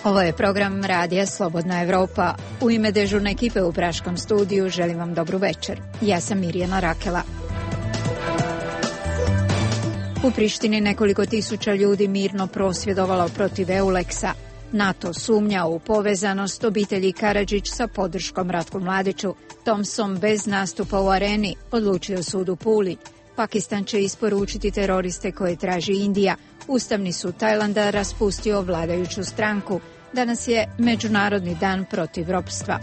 Ovo je program Radija Slobodna Evropa. U ime dežurne ekipe u Praškom studiju želim vam dobru večer. Ja sam Mirjana Rakela. U Prištini nekoliko tisuća ljudi mirno prosvjedovalo protiv Euleksa. NATO sumnja u povezanost obitelji Karadžić sa podrškom Ratku Mladiću. Thompson bez nastupa u areni, odlučio sud u Puli. Pakistan će isporučiti teroriste koje traži Indija. Ustavni sud Tajlanda raspustio vladajuću stranku. Danas je Međunarodni dan protiv ropstva.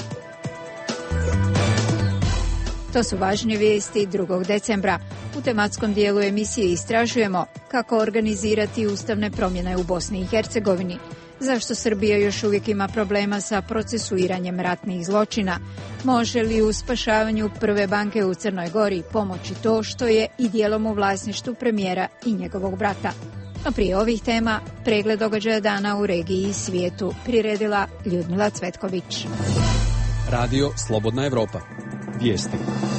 To su važne vijesti 2. decembra. U tematskom dijelu emisije istražujemo kako organizirati ustavne promjene u Bosni i Hercegovini, zašto Srbija još uvijek ima problema sa procesuiranjem ratnih zločina, može li u spašavanju prve banke u Crnoj Gori pomoći to što je i dijelom u vlasništvu premijera i njegovog brata. No prije ovih tema, pregled događaja dana u regiji i svijetu priredila Ljudmila Cvetković. Radio Slobodna Evropa. Vijesti.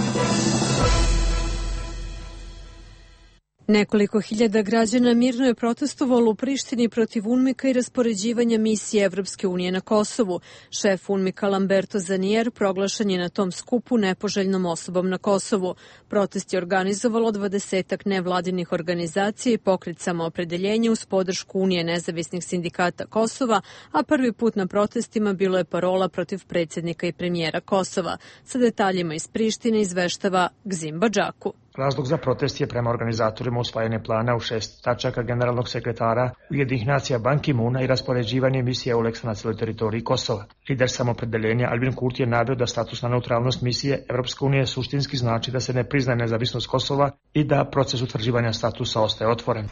Nekoliko hiljada građana mirno je protestovalo u Prištini protiv UNMIK-a i raspoređivanja misije Evropske unije na Kosovu. Šef UNMIK-a Lamberto Zanier proglašen je na tom skupu nepoželjnom osobom na Kosovu. Protest je organizovalo 20-ak nevladinih organizacija i pokret Samoopredeljenje uz podršku Unije nezavisnih sindikata Kosova, a prvi put na protestima bilo je parola protiv predsjednika i premijera Kosova. Sa detaljima iz Prištine izveštava Gzim Badžaku. Razlog za protest je prema organizatorima usvajanje plana u 6 tačaka generalnog sekretara Ujedinjenih nacija Ban Ki-moona i raspoređivanje misije Euleksa na cijeloj teritoriji Kosova. Lider Samoopredeljenja Albin Kurti je naveo da statusna neutralnost misije Evropske unije suštinski znači da se ne priznaje nezavisnost Kosova i da proces utvrđivanja statusa ostaje otvoren.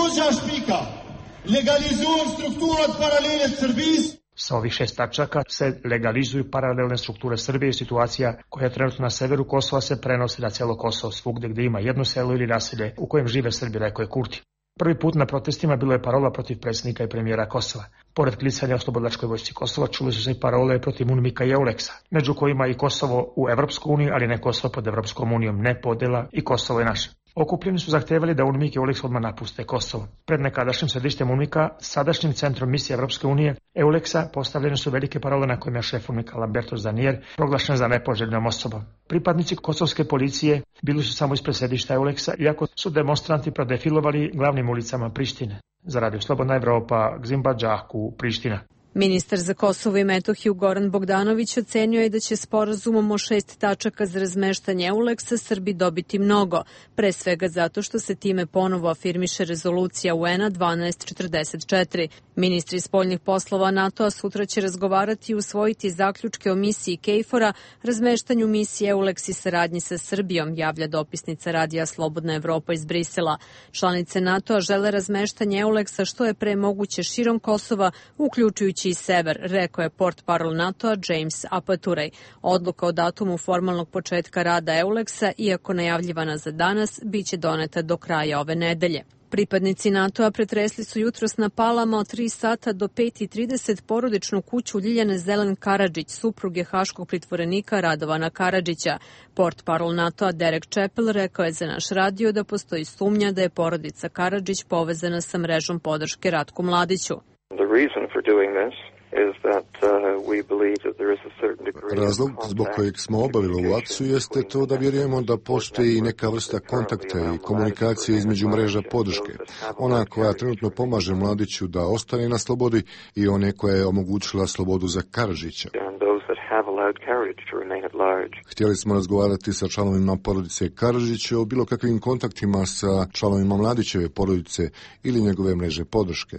Sa ovih 6 tačaka se legalizuju paralelne strukture Srbije i situacija koja je trenutno na severu Kosova se prenosi na cijelo Kosovo, svugdje gdje ima jedno selo ili naselje u kojem žive Srbi, rekao je Kurti. Prvi put na protestima bilo je parola protiv predsjednika i premijera Kosova. Pored klicanja o Oslobodilačkoj vojsci Kosova čuli su se i parole protiv UNMIK-a i Euleksa, među kojima i Kosovo u Evropsku uniju, ali ne Kosovo pod Evropskom unijom, ne podjela i Kosovo je naše. Okupljeni su zahtevali da UNMIK i Euleks odmah napuste Kosovo. Pred nekadašnjim središtem UNMIK-a, sadašnjim centrom misije Evropske unije, Euleksa, postavljene su velike parole na kojima je šef UNMIK-a Lamberto Zanier proglašen za nepoželjnom osobom. Pripadnici kosovske policije bili su samo ispred središta Euleksa, iako su demonstranti prodefilovali glavnim ulicama Prištine. Za Radio Slobodna Evropa, Gzim Badžaku, Priština. Ministar za Kosovo i Metohiju Goran Bogdanović ocenio je da će sporazumom o 6 tačaka za razmeštanje Euleksa Srbi dobiti mnogo, pre svega zato što se time ponovo afirmiše rezolucija UN-a 1244. Ministri spoljnih poslova NATO-a sutra će razgovarati i usvojiti zaključke o misiji KFOR-a, razmeštanju misije Euleks i saradnji sa Srbijom, javlja dopisnica Radija Slobodna Evropa iz Brisela. Članice NATO-a žele razmeštanje Euleksa što je pre moguće širom Kosova, uključujući i sever, rekao je portparol NATO-a James Apaturej. Odluka o datumu formalnog početka rada Euleksa, iako najavljivana za danas, biće doneta do kraja ove nedelje. Pripadnici NATO-a pretresli su jutros na Palama od 3 sata do 5:30 porodičnu kuću Ljiljane Zelen Karadžić, supruge haškog pritvorenika Radovana Karadžića. Portparol NATO-a Derek Chappell rekao je za naš radio da postoji sumnja da je porodica Karadžić povezana sa mrežom podrške Ratku Mladiću. Razlog zbog kojeg smo obavili ovu akciju jeste to da vjerujemo da postoji neka vrsta kontakta i komunikacije između mreža podrške. Ona koja trenutno pomaže Mladiću da ostane na slobodi i one koja je omogućila slobodu za Karadžića. Htjeli smo razgovarati sa članovima porodice Karadžića o bilo kakvim kontaktima sa članovima Mladićeve porodice ili njegove mreže podrške.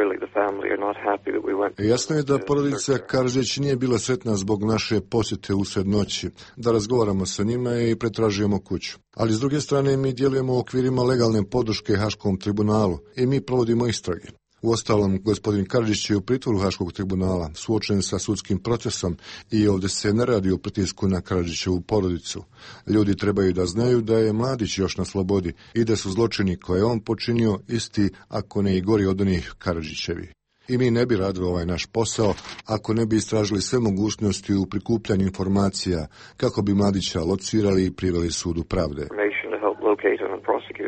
Jasno je da porodica Karadžić nije bila sretna zbog naše posjete usred noći, da razgovaramo sa njima i pretražujemo kuću. Ali s druge strane mi djelujemo u okvirima legalne podrške Haškom tribunalu i mi provodimo istrage. Uostalom, gospodin Karadžić je u pritvoru Haškog tribunala, suočen sa sudskim procesom i ovdje se ne radi o pritisku na Karadžićevu porodicu. Ljudi trebaju da znaju da je Mladić još na slobodi i da su zločini koje je on počinio isti, ako ne i gori od onih Karadžićevi. I mi ne bi radili ovaj naš posao ako ne bi istražili sve mogućnosti u prikupljanju informacija kako bi Mladića locirali i priveli sudu pravde.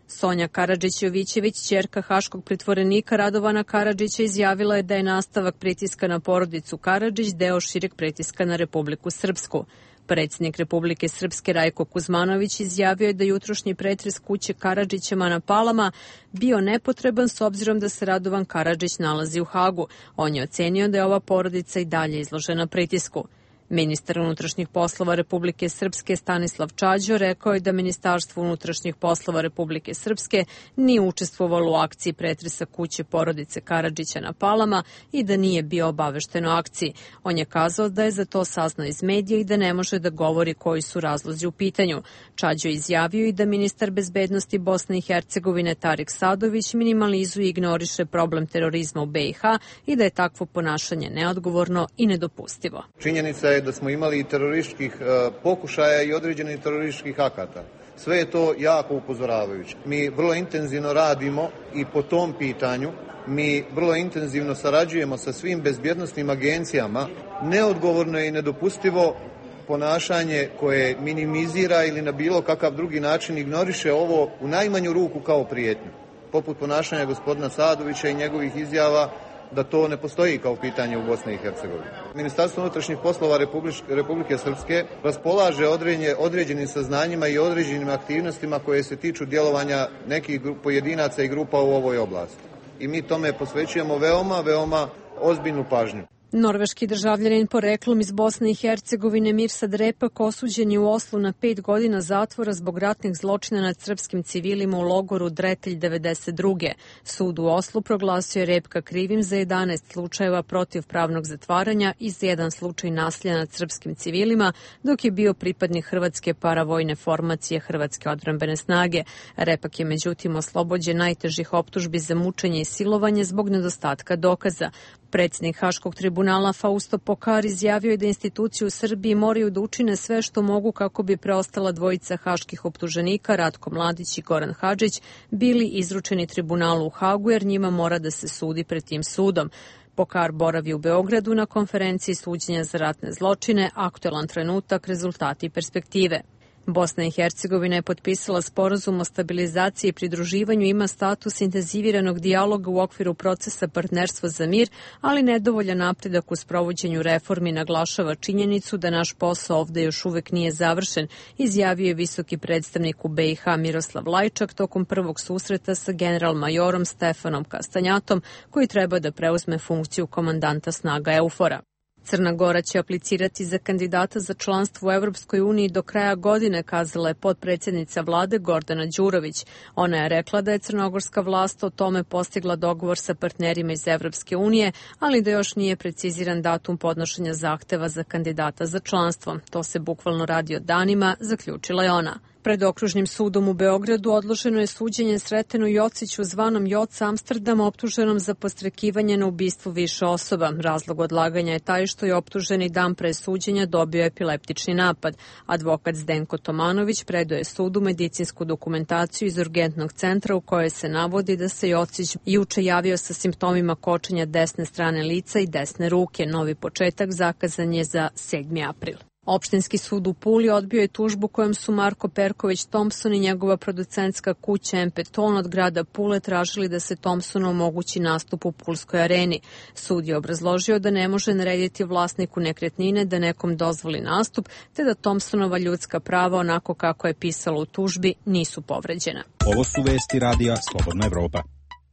Sonja Karadžić-Jovićević, ćerka haškog pritvorenika Radovana Karadžića, izjavila je da je nastavak pritiska na porodicu Karadžić deo šireg pritiska na Republiku Srpsku. Predsjednik Republike Srpske Rajko Kuzmanović izjavio je da jutrošnji pretres kuće Karadžićama na Palama bio nepotreban s obzirom da se Radovan Karadžić nalazi u Hagu. On je ocenio da je ova porodica i dalje izložena pritisku. Ministar unutrašnjih poslova Republike Srpske Stanislav Čađo rekao je da Ministarstvo unutrašnjih poslova Republike Srpske nije učestvovalo u akciji pretresa kuće porodice Karadžića na Palama i da nije bio obavešten o akciji. On je kazao da je za to saznao iz medija i da ne može da govori koji su razlozi u pitanju. Čađo je izjavio i da ministar bezbednosti Bosne i Hercegovine Tarik Sadović minimalizuje i ignoriše problem terorizma u BiH i da je takvo ponašanje neodgovorno i nedopustivo. Činjenica je da smo imali i terorističkih pokušaja i određenih terorističkih akata. Sve je to jako upozoravajuće. Mi vrlo intenzivno radimo i po tom pitanju. Mi vrlo intenzivno sarađujemo sa svim bezbjednosnim agencijama. Neodgovorno je i nedopustivo ponašanje koje minimizira ili na bilo kakav drugi način ignoriše ovo u najmanju ruku kao prijetnju. Poput ponašanja gospodina Sadovića i njegovih izjava da to ne postoji kao pitanje u Bosni i Hercegovini. Ministarstvo unutrašnjih poslova Republike Srpske raspolaže određenim saznanjima i određenim aktivnostima koje se tiču djelovanja nekih pojedinaca i grupa u ovoj oblasti. I mi tome posvećujemo veoma ozbiljnu pažnju. Norveški državljanin poreklom iz Bosne i Hercegovine Mirsad Repak osuđen je u Oslu na 5 godina zatvora zbog ratnih zločina nad srpskim civilima u logoru Dretelj 92. Sud u Oslu proglasio je Repka krivim za 11 slučajeva protivpravnog zatvaranja i za 1 slučaj nasilja nad srpskim civilima, dok je bio pripadnik hrvatske paravojne formacije Hrvatske odbrambene snage. Repak je međutim oslobođen najtežih optužbi za mučenje i silovanje zbog nedostatka dokaza. Predsjednik Haškog tribunala Fausto Pokar izjavio je da institucije u Srbiji moraju da učine sve što mogu kako bi preostala dvojica haških optuženika, Ratko Mladić i Goran Hadžić, bili izručeni tribunalu u Hagu jer njima mora da se sudi pred tim sudom. Pokar boravi u Beogradu na konferenciji suđenja za ratne zločine, aktuelan trenutak, rezultati i perspektive. Bosna i Hercegovina je potpisala sporazum o stabilizaciji i pridruživanju, ima status intenziviranog dijaloga u okviru procesa partnerstva za mir, ali nedovoljan napredak u sprovođenju reformi naglašava činjenicu da naš posao ovde još uvek nije završen, izjavio je visoki predstavnik u BiH Miroslav Lajčak tokom prvog susreta sa general-majorom Stefanom Kastanjatom, koji treba da preuzme funkciju komandanta snaga EUFOR-a. Crna Gora će aplicirati za kandidata za članstvo u Evropskoj uniji do kraja godine, kazala je potpredsjednica vlade Gordana Đurović. Ona je rekla da je crnogorska vlast o tome postigla dogovor sa partnerima iz Evropske unije, ali da još nije preciziran datum podnošenja zahteva za kandidata za članstvo. To se bukvalno radi o danima, zaključila je ona. Pred okružnim sudom u Beogradu odloženo je suđenje Sretenu Jociću zvanom Joca Amsterdam, optuženom za podstrekivanje na ubistvo više osoba. Razlog odlaganja je taj što je optuženi dan pre suđenja dobio epileptični napad. Advokat Zdenko Tomanović predao je sudu medicinsku dokumentaciju iz urgentnog centra u kojoj se navodi da se Jocić juče javio sa simptomima kočenja desne strane lica i desne ruke. Novi početak zakazan je za 7. april. Opštinski sud u Puli odbio je tužbu kojom su Marko Perković Thompson i njegova producentska kuća Empeton od grada Pule tražili da se Thompsonu omogući nastup u Pulskoj areni. Sud je obrazložio da ne može narediti vlasniku nekretnine da nekom dozvoli nastup, te da Thompsonova ljudska prava, onako kako je pisalo u tužbi, nisu povređena. Ovo su vesti radija Slobodna Evropa.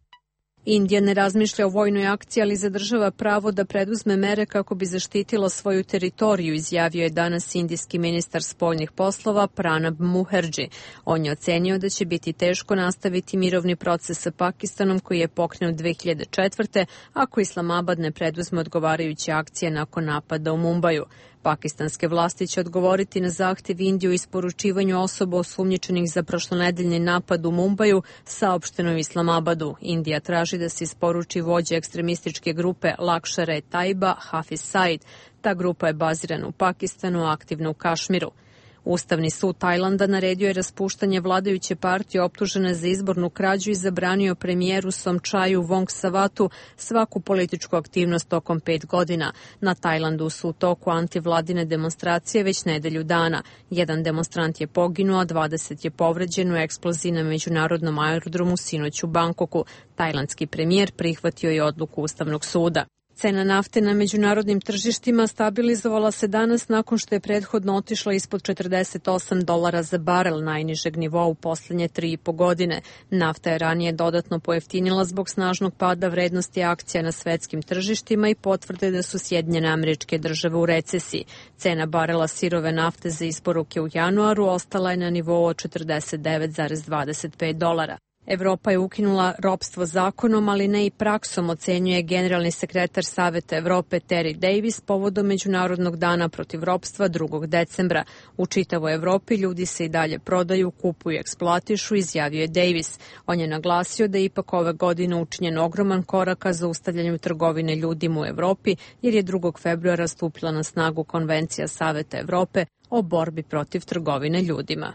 Indija ne razmišlja o vojnoj akciji, ali zadržava pravo da preduzme mere kako bi zaštitila svoju teritoriju, izjavio je danas indijski ministar spoljnih poslova Pranab Mukherjee. On je ocenio da će biti teško nastaviti mirovni proces sa Pakistanom koji je pokrenut 2004. ako Islamabad ne preduzme odgovarajuće akcije nakon napada u Mumbaju. Pakistanske vlasti će odgovoriti na zahtev Indije o isporučivanju osoba osumnjičenih za prošlonedeljni napad u Mumbaju, saopšteno u Islamabadu. Indija traži da se isporuči vođa ekstremističke grupe Lakšar-e-Taiba Hafiz Said. Ta grupa je bazirana u Pakistanu, aktivna u Kašmiru. Ustavni sud Tajlanda naredio je raspuštanje vladajuće partije optužene za izbornu krađu i zabranio premijeru Somchaju Vongsavatu svaku političku aktivnost tokom 5 godina. Na Tajlandu su u toku antivladine demonstracije već nedelju dana. Jedan demonstrant je poginuo, a 20 je povređen u eksploziji na međunarodnom aerodromu sinoć u Bangkoku. Tajlandski premijer prihvatio je odluku Ustavnog suda. Cena nafte na međunarodnim tržištima stabilizovala se danas nakon što je prethodno otišla ispod $48 za barel, najnižeg nivoa u posljednje 3,5 godine. Nafta je ranije dodatno pojeftinila zbog snažnog pada vrednosti akcija na svetskim tržištima i potvrde da su Sjedinjene Američke Države u recesiji. Cena barela sirove nafte za isporuke u januaru ostala je na nivou od $49,25. Evropa je ukinula ropstvo zakonom, ali ne i praksom, ocenjuje generalni sekretar Saveta Evrope Terry Davis povodom Međunarodnog dana protiv ropstva 2. decembra. U čitavoj Evropi ljudi se i dalje prodaju, kupuju i eksploatišu, izjavio je Davis. On je naglasio da je ipak ove godine učinjen ogroman korak ka zaustavljanju trgovine ljudima u Evropi, jer je 2. februara stupila na snagu Konvencija Saveta Evrope o borbi protiv trgovine ljudima.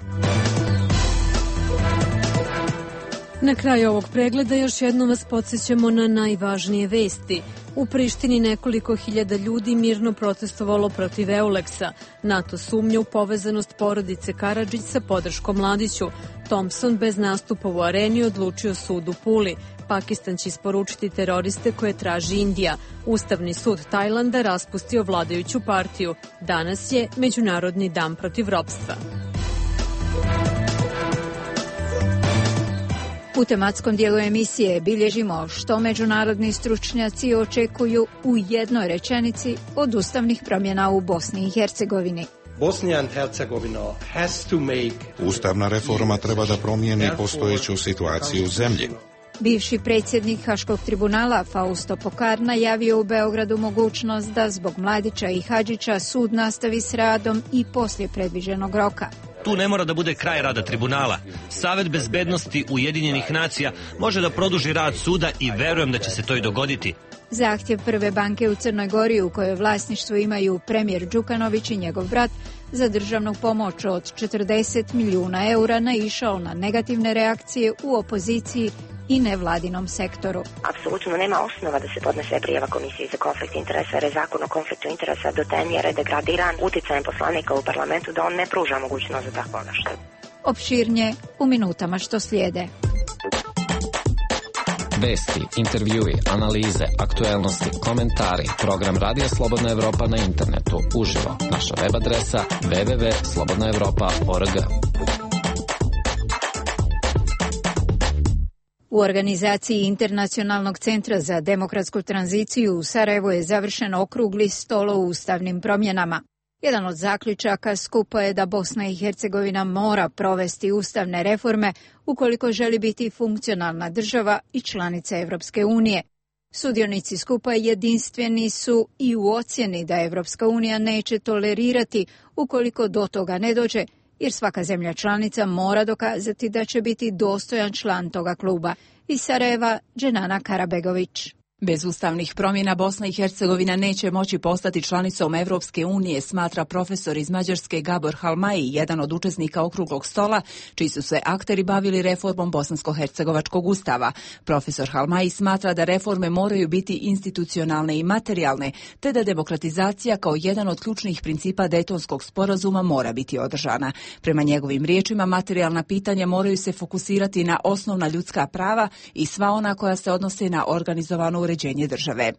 Na kraju ovog pregleda još jednom vas podsjećamo na najvažnije vesti. U Prištini nekoliko hiljada ljudi mirno protestovalo protiv Euleksa. NATO sumnja u povezanost porodice Karadžić sa podrškom Mladiću. Thompson bez nastupa u areni odlučio sud u Puli. Pakistan će isporučiti teroriste koje traži Indija. Ustavni sud Tajlanda raspustio vladajuću partiju. Danas je Međunarodni dan protiv ropstva. U tematskom dijelu emisije bilježimo što međunarodni stručnjaci očekuju u jednoj rečenici od ustavnih promjena u Bosni i Hercegovini. Ustavna reforma treba da promijeni postojeću situaciju u zemlji. Bivši predsjednik Haškog tribunala Fausto Pokar najavio u Beogradu mogućnost da zbog Mladića i Hadžića sud nastavi s radom i poslije predviđenog roka. Tu ne mora da bude kraj rada tribunala. Savet bezbednosti Ujedinjenih nacija može da produži rad suda i verujem da će se to i dogoditi. Zahtjev Prve banke u Crnoj Gori, u kojoj vlasništvo imaju premijer Đukanović i njegov brat, za državnu pomoć od 40 milijuna eura naišao na negativne reakcije u opoziciji i nevladinom sektoru. Apsolutno nema osnova da se podnese prijava Komisiji za konflikt interesa, jer je zakon o konfliktu interesa do te mjere degradiran uticajem poslanika u parlamentu da on ne pruža mogućnost za tako nešto. Opširnije u minutama što slijede. Vesti, intervjui, analize, aktuelnosti, komentari, program Radija Slobodna Evropa na internetu, uživo, naša web adresa www.slobodnaevropa.org. U organizaciji Internacionalnog centra za demokratsku tranziciju u Sarajevu je završen okrugli stol o ustavnim promjenama. Jedan od zaključaka skupa je da Bosna i Hercegovina mora provesti ustavne reforme ukoliko želi biti funkcionalna država i članica Evropske unije. Sudionici skupa jedinstveni su i u ocjeni da Evropska unija neće tolerirati ukoliko do toga ne dođe, jer svaka zemlja članica mora dokazati da će biti dostojan član toga kluba. Iz Sarajeva, Dženana Karabegović. Bez ustavnih promjena Bosna i Hercegovina neće moći postati članicom Evropske unije, smatra profesor iz Mađarske Gabor Halmaji, jedan od učesnika okruglog stola, čiji su se akteri bavili reformom bosansko-hercegovačkog ustava. Profesor Halmaji smatra da reforme moraju biti institucionalne i materijalne, te da demokratizacija kao jedan od ključnih principa Dejtonskog sporazuma mora biti održana. Prema njegovim riječima, materijalna pitanja moraju se fokusirati na osnovna ljudska prava i sva ona koja se odnose na organizovanu uređenje države.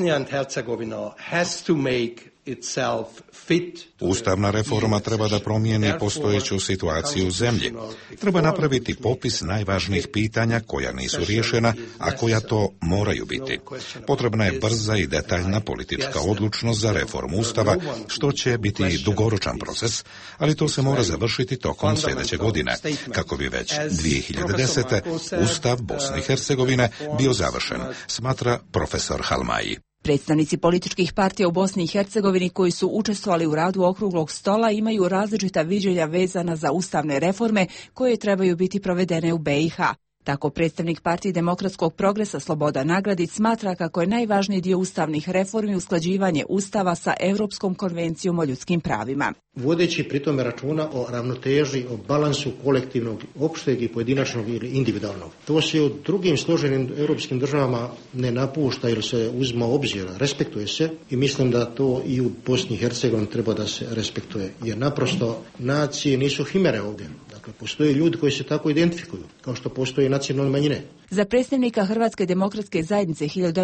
Ustavna reforma treba da promijeni postojeću situaciju u zemlji. Treba napraviti popis najvažnijih pitanja koja nisu riješena, a koja to moraju biti. Potrebna je brza i detaljna politička odlučnost za reformu Ustava, što će biti dugoročan proces, ali to se mora završiti tokom sljedeće godine, kako bi već 2010. Ustav Bosne i Hercegovine bio završen, smatra profesor Halmaji. Predstavnici političkih partija u Bosni i Hercegovini koji su učestvovali u radu okruglog stola imaju različita viđenja vezana za ustavne reforme koje trebaju biti provedene u BiH. Tako predstavnik Partije demokratskog progresa Slobodan Nagradić smatra kako je najvažniji dio ustavnih reformi usklađivanje Ustava sa Europskom konvencijom o ljudskim pravima. Vodeći pritome računa o ravnoteži, o balansu kolektivnog, opšteg i pojedinačnog ili individualnog. To se u drugim složenim europskim državama ne napušta ili se uzma u obzir, respektuje se i mislim da to i u Bosni i Hercegovini treba da se respektuje. Jer naprosto nacije nisu himere ovdje. Dakle, postoje ljudi koji se tako identifikuju, kao što postoje nacionalne manjine. Za predstavnika Hrvatske demokratske zajednice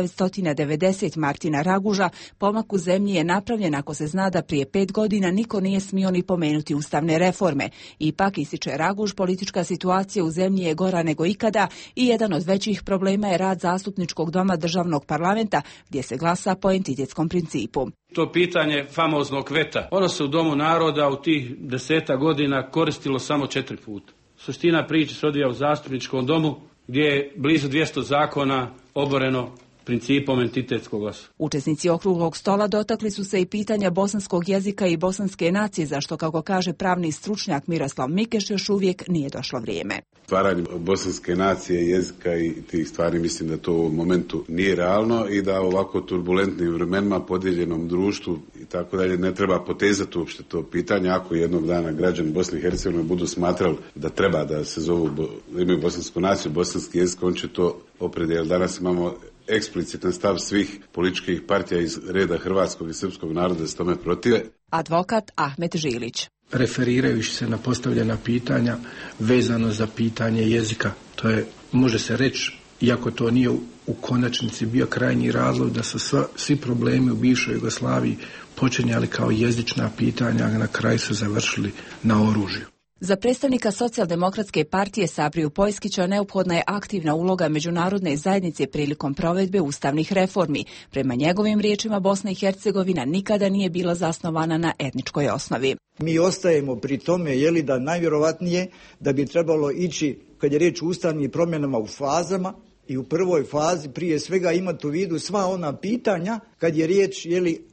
1990 Martina Raguža, pomak u zemlji je napravljen ako se zna da prije 5 godina niko nije smio ni pomenuti ustavne reforme. Ipak, ističe Raguž, politička situacija u zemlji je gora nego ikada i jedan od većih problema je rad zastupničkog doma državnog parlamenta, gdje se glasa po entitetskom principu. To pitanje famoznog veta, ono se u Domu naroda u tih 10 godina koristilo samo 4 puta. Suština priče se odvija u zastupničkom domu, gdje je blizu 200 zakona oboreno principom entitetskog glasa. Učesnici okruglog stola dotakli su se i pitanja bosanskog jezika i bosanske nacije, za što, kako kaže pravni stručnjak Miroslav Mikeš, još uvijek nije došlo vrijeme. Stvaranje bosanske nacije, jezika i tih stvari, mislim da to u ovom momentu nije realno i da ovako turbulentnim vremenima, podijeljenom društvu i tako dalje, ne treba potezati uopšte to pitanje. Ako jednog dana građani Bosne i Hercegovine budu smatrali da treba da se zovu, imaju bosansku naciju, bosanski jezik, on će to opredijeliti. Danas imamo eksplicitan stav svih političkih partija iz reda hrvatskog i srpskog naroda da se tome protive. Advokat Ahmet Žilić. Referirajući se na postavljena pitanja vezano za pitanje jezika, to je, može se reći, iako to nije u konačnici bio krajnji razlog da su svi problemi u bivšoj Jugoslaviji počinjali kao jezična pitanja, a na kraju su završili na oružju. Za predstavnika Socijaldemokratske partije Sabriju Pojskića neophodna je aktivna uloga međunarodne zajednice prilikom provedbe ustavnih reformi. Prema njegovim riječima, Bosna i Hercegovina nikada nije bila zasnovana na etničkoj osnovi. Mi ostajemo pri tome, da najvjerovatnije da bi trebalo ići, kad je riječ o ustavnim promjenama, u fazama i u prvoj fazi prije svega imati u vidu sva ona pitanja kad je riječ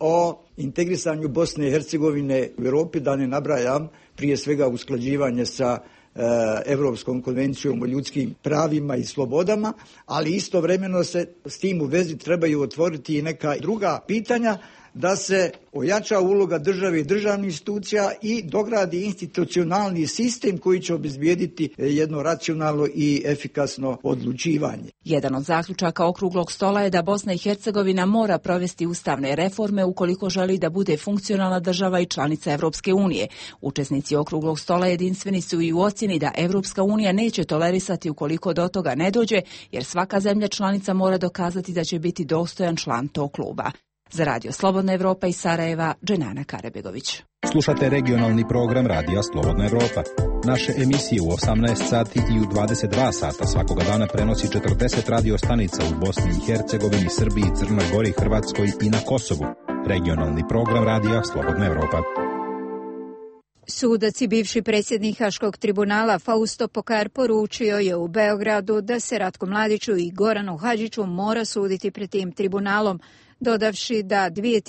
o integrisanju Bosne i Hercegovine u Europi, da ne nabrajam, prije svega usklađivanje sa Europskom konvencijom o ljudskim pravima i slobodama, ali istovremeno se s tim u vezi trebaju otvoriti i neka druga pitanja, da se ojača uloga države i državnih institucija i dogradi institucionalni sistem koji će obezbijediti jedno racionalno i efikasno odlučivanje. Jedan od zaključaka okruglog stola je da Bosna i Hercegovina mora provesti ustavne reforme ukoliko želi da bude funkcionalna država i članica Evropske unije. Učesnici okruglog stola jedinstveni su i u ocjeni da Evropska unija neće tolerisati ukoliko do toga ne dođe, jer svaka zemlja članica mora dokazati da će biti dostojan član tog kluba. Za Radio Slobodna Evropa iz Sarajeva, Dženana Karebegović. Slušate regionalni program Radija Slobodna Evropa. Naše emisije u 18 sati i u 22 sata svakoga dana prenosi 40 radio stanica u Bosni i Hercegovini, Srbiji, Crnoj Gori, Hrvatskoj i na Kosovu. Regionalni program Radija Slobodna Evropa. Sudac i bivši predsjednik Haškog tribunala Fausto Pokar poručio je u Beogradu da se Ratku Mladiću i Goranu Hadžiću mora suditi pred tim tribunalom, dodavši da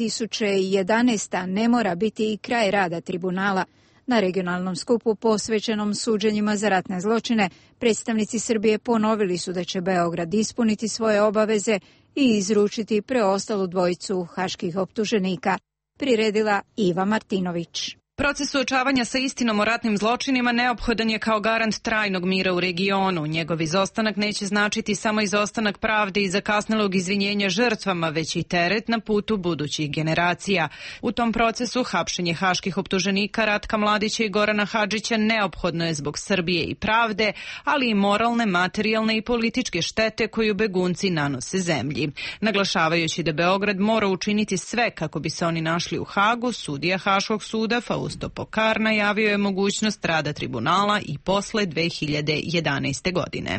2011. ne mora biti i kraj rada tribunala. Na regionalnom skupu posvećenom suđenjima za ratne zločine, predstavnici Srbije ponovili su da će Beograd ispuniti svoje obaveze i izručiti preostalu dvojicu haških optuženika. Priredila Iva Martinović. Proces suočavanja sa istinom o ratnim zločinima neophodan je kao garant trajnog mira u regionu. Njegov izostanak neće značiti samo izostanak pravde i zakasnelog izvinjenja žrtvama, već i teret na putu budućih generacija. U tom procesu hapšenje haških optuženika Ratka Mladića i Gorana Hadžića neophodno je zbog Srbije i pravde, ali i moralne, materijalne i političke štete koju begunci nanose zemlji. Naglašavajući da Beograd mora učiniti sve kako bi se oni našli u Hagu, sudija Haškog suda Fausto Pokar najavio je mogućnost rada tribunala i posle 2011. godine.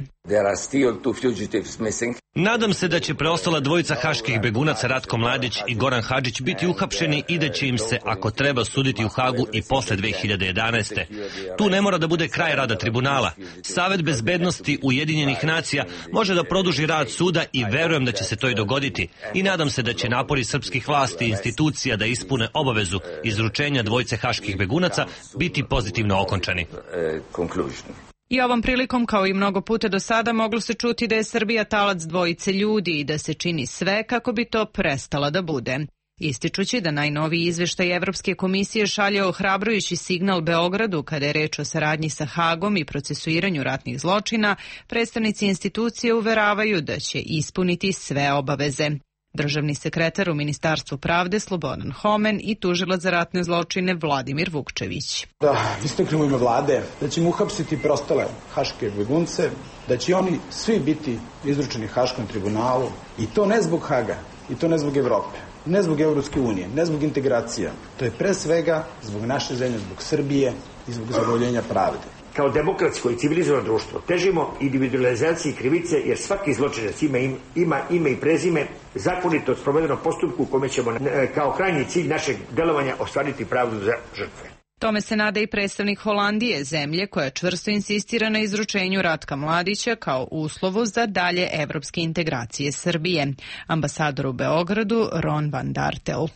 Nadam se da će preostala dvojica haških begunaca Ratko Mladić i Goran Hadžić biti uhapšeni i da će im se, ako treba, suditi u Hagu i posle 2011. Tu ne mora da bude kraj rada tribunala. Savet bezbednosti Ujedinjenih nacija može da produži rad suda i verujem da će se to i dogoditi. I nadam se da će napori srpskih vlasti i institucija da ispune obavezu izručenja dvojice haških begunaca biti pozitivno okončani. I ovom prilikom, kao i mnogo puta do sada, moglo se čuti da je Srbija talac dvojice ljudi i da se čini sve kako bi to prestala da bude. Ističući da najnoviji izveštaj Evropske komisije šalje ohrabrujući signal Beogradu kada je reč o saradnji sa Hagom i procesuiranju ratnih zločina, predstavnici institucije uveravaju da će ispuniti sve obaveze. Državni sekretar u Ministarstvu pravde Slobodan Homen i tužilac za ratne zločine Vladimir Vukčević. Da istaknemo ime vlade, da ćemo uhapsiti preostale haške begunce, da će oni svi biti izručeni Haškom tribunalu i to ne zbog Haga i to ne zbog Evrope. Ne zbog Evropske unije, ne zbog integracija. To je pre svega zbog naše zemlje, zbog Srbije i zbog zadovoljenja pravde. Kao demokratsko i civilizovano društvo težimo individualizaciji krivice jer svaki zločinac ima ime i prezime, zakonito sprovedenom postupku u kome ćemo kao krajnji cilj našeg delovanja ostvariti pravdu za žrtve. Tome se nada i predstavnik Holandije, zemlje koja čvrsto insistira na izručenju Ratka Mladića kao uslovu za dalje evropske integracije Srbije. Ambasador u Beogradu Ron van Dartel.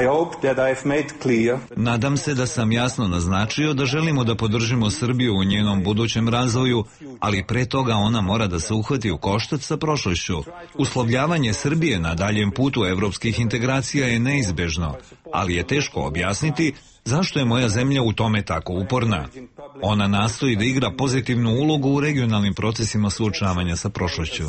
Nadam se da sam jasno naznačio da želimo da podržimo Srbiju u njenom budućem razvoju, ali pre toga ona mora da se uhvati u koštac sa prošlošću. Uslovljavanje Srbije na daljem putu evropskih integracija je neizbežno, ali je teško objasniti zašto je moja zemlja u tome tako uporna. Ona nastoji da igra pozitivnu ulogu u regionalnim procesima suočavanja sa prošlošću.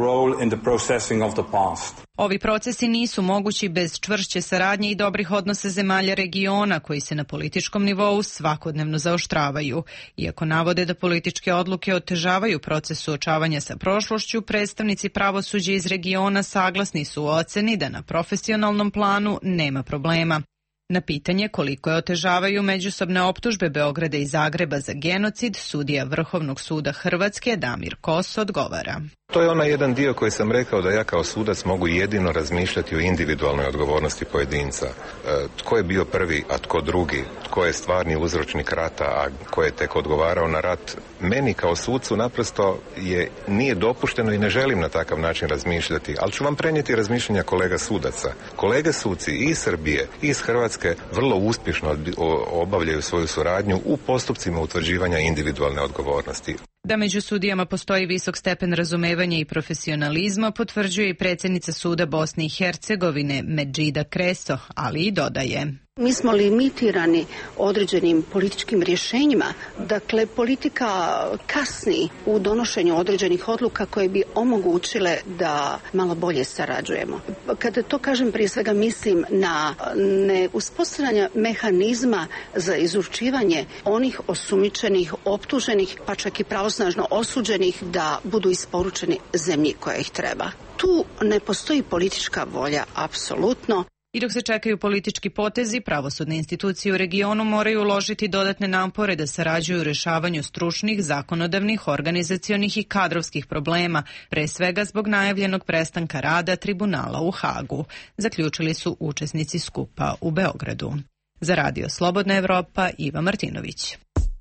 Ovi procesi nisu mogući bez čvršće saradnje i dobrih odnosa zemalja regiona koji se na političkom nivou svakodnevno zaoštravaju. Iako navode da političke odluke otežavaju proces suočavanja sa prošlošću, predstavnici pravosuđa iz regiona saglasni su u oceni da na profesionalnom planu nema problema. Na pitanje koliko je otežavaju međusobne optužbe Beograda i Zagreba za genocid, sudija Vrhovnog suda Hrvatske Damir Kos odgovara. To je onaj jedan dio koji sam rekao da ja kao sudac mogu jedino razmišljati o individualnoj odgovornosti pojedinca. Tko je bio prvi, a tko drugi, tko je stvarni uzročnik rata, a tko je tek odgovarao na rat. Meni kao sucu naprosto nije dopušteno i ne želim na takav način razmišljati, ali ću vam prenijeti razmišljanja kolega sudaca. Kolege suci i iz Srbije i iz Hrvatske vrlo uspješno obavljaju svoju suradnju u postupcima utvrđivanja individualne odgovornosti. Da među sudijama postoji visok stepen razumevanja i profesionalizma potvrđuje i predsjednica suda Bosne i Hercegovine Medžida Kreso, ali i dodaje. Mi smo limitirani određenim političkim rješenjima. Dakle, politika kasni u donošenju određenih odluka koje bi omogućile da malo bolje sarađujemo. Kada to kažem, prije svega mislim na neuspostavljanje mehanizma za izručivanje onih osumnjičenih, optuženih, pa čak i pravosnažno osuđenih da budu isporučeni zemlji koja ih treba. Tu ne postoji politička volja, apsolutno. I dok se čekaju politički potezi, pravosudne institucije u regionu moraju uložiti dodatne napore da sarađuju u rješavanju stručnih, zakonodavnih, organizacionih i kadrovskih problema, pre svega zbog najavljenog prestanka rada tribunala u Hagu, zaključili su učesnici skupa u Beogradu. Za Radio Slobodna Evropa, Iva Martinović.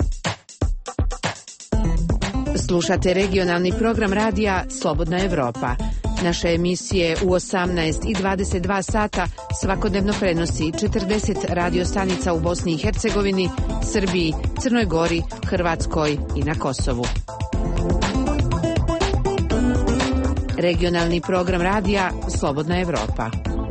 Slušate regionalni program radija Slobodna Evropa. Naše emisije u 18 i 22 sata svakodnevno prenosi 40 radiostanica u Bosni i Hercegovini, Srbiji, Crnoj Gori, Hrvatskoj i na Kosovu. Regionalni program radija Slobodna Evropa.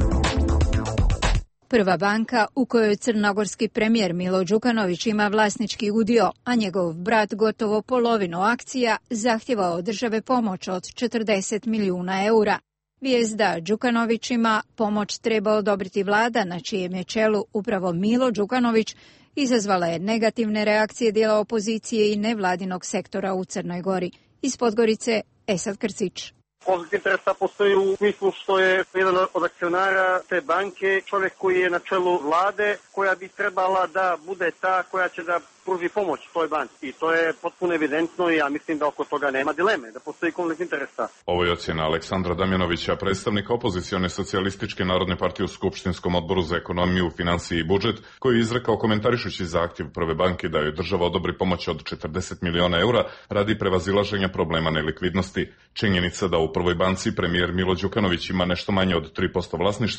Prva banka u kojoj crnogorski premijer Milo Đukanović ima vlasnički udio, a njegov brat gotovo polovinu akcija, zahtjeva od države pomoć od 40 milijuna eura. Vijest da Đukanovićima pomoć treba odobriti vlada na čijem je čelu upravo Milo Đukanović izazvala je negativne reakcije dijela opozicije i nevladinog sektora u Crnoj Gori. Iz Podgorice, Esad Krcić. Konflikt interesa postoji u smislu što je jedan od akcionara te banke čovjek koji je na čelu vlade koja bi trebala da bude ta koja će da pruži pomoć toj banci. I to je potpuno evidentno i ja mislim da oko toga nema dileme, da postoji konflikt interesa. Ovo je ocjena Aleksandra Damjanovića, predstavnika opozicione socijalističke narodne partije u Skupštinskom odboru za ekonomiju, financije i budžet, koji je izrekao komentarišući zahtjev prve banke da joj država odobri pomoć od 40 miliona eura radi prevazilaženja problema nelikvidnosti. Činjenica da u prvoj banci premijer Milo Đukanović ima nešto manje od 3% vlasništva, a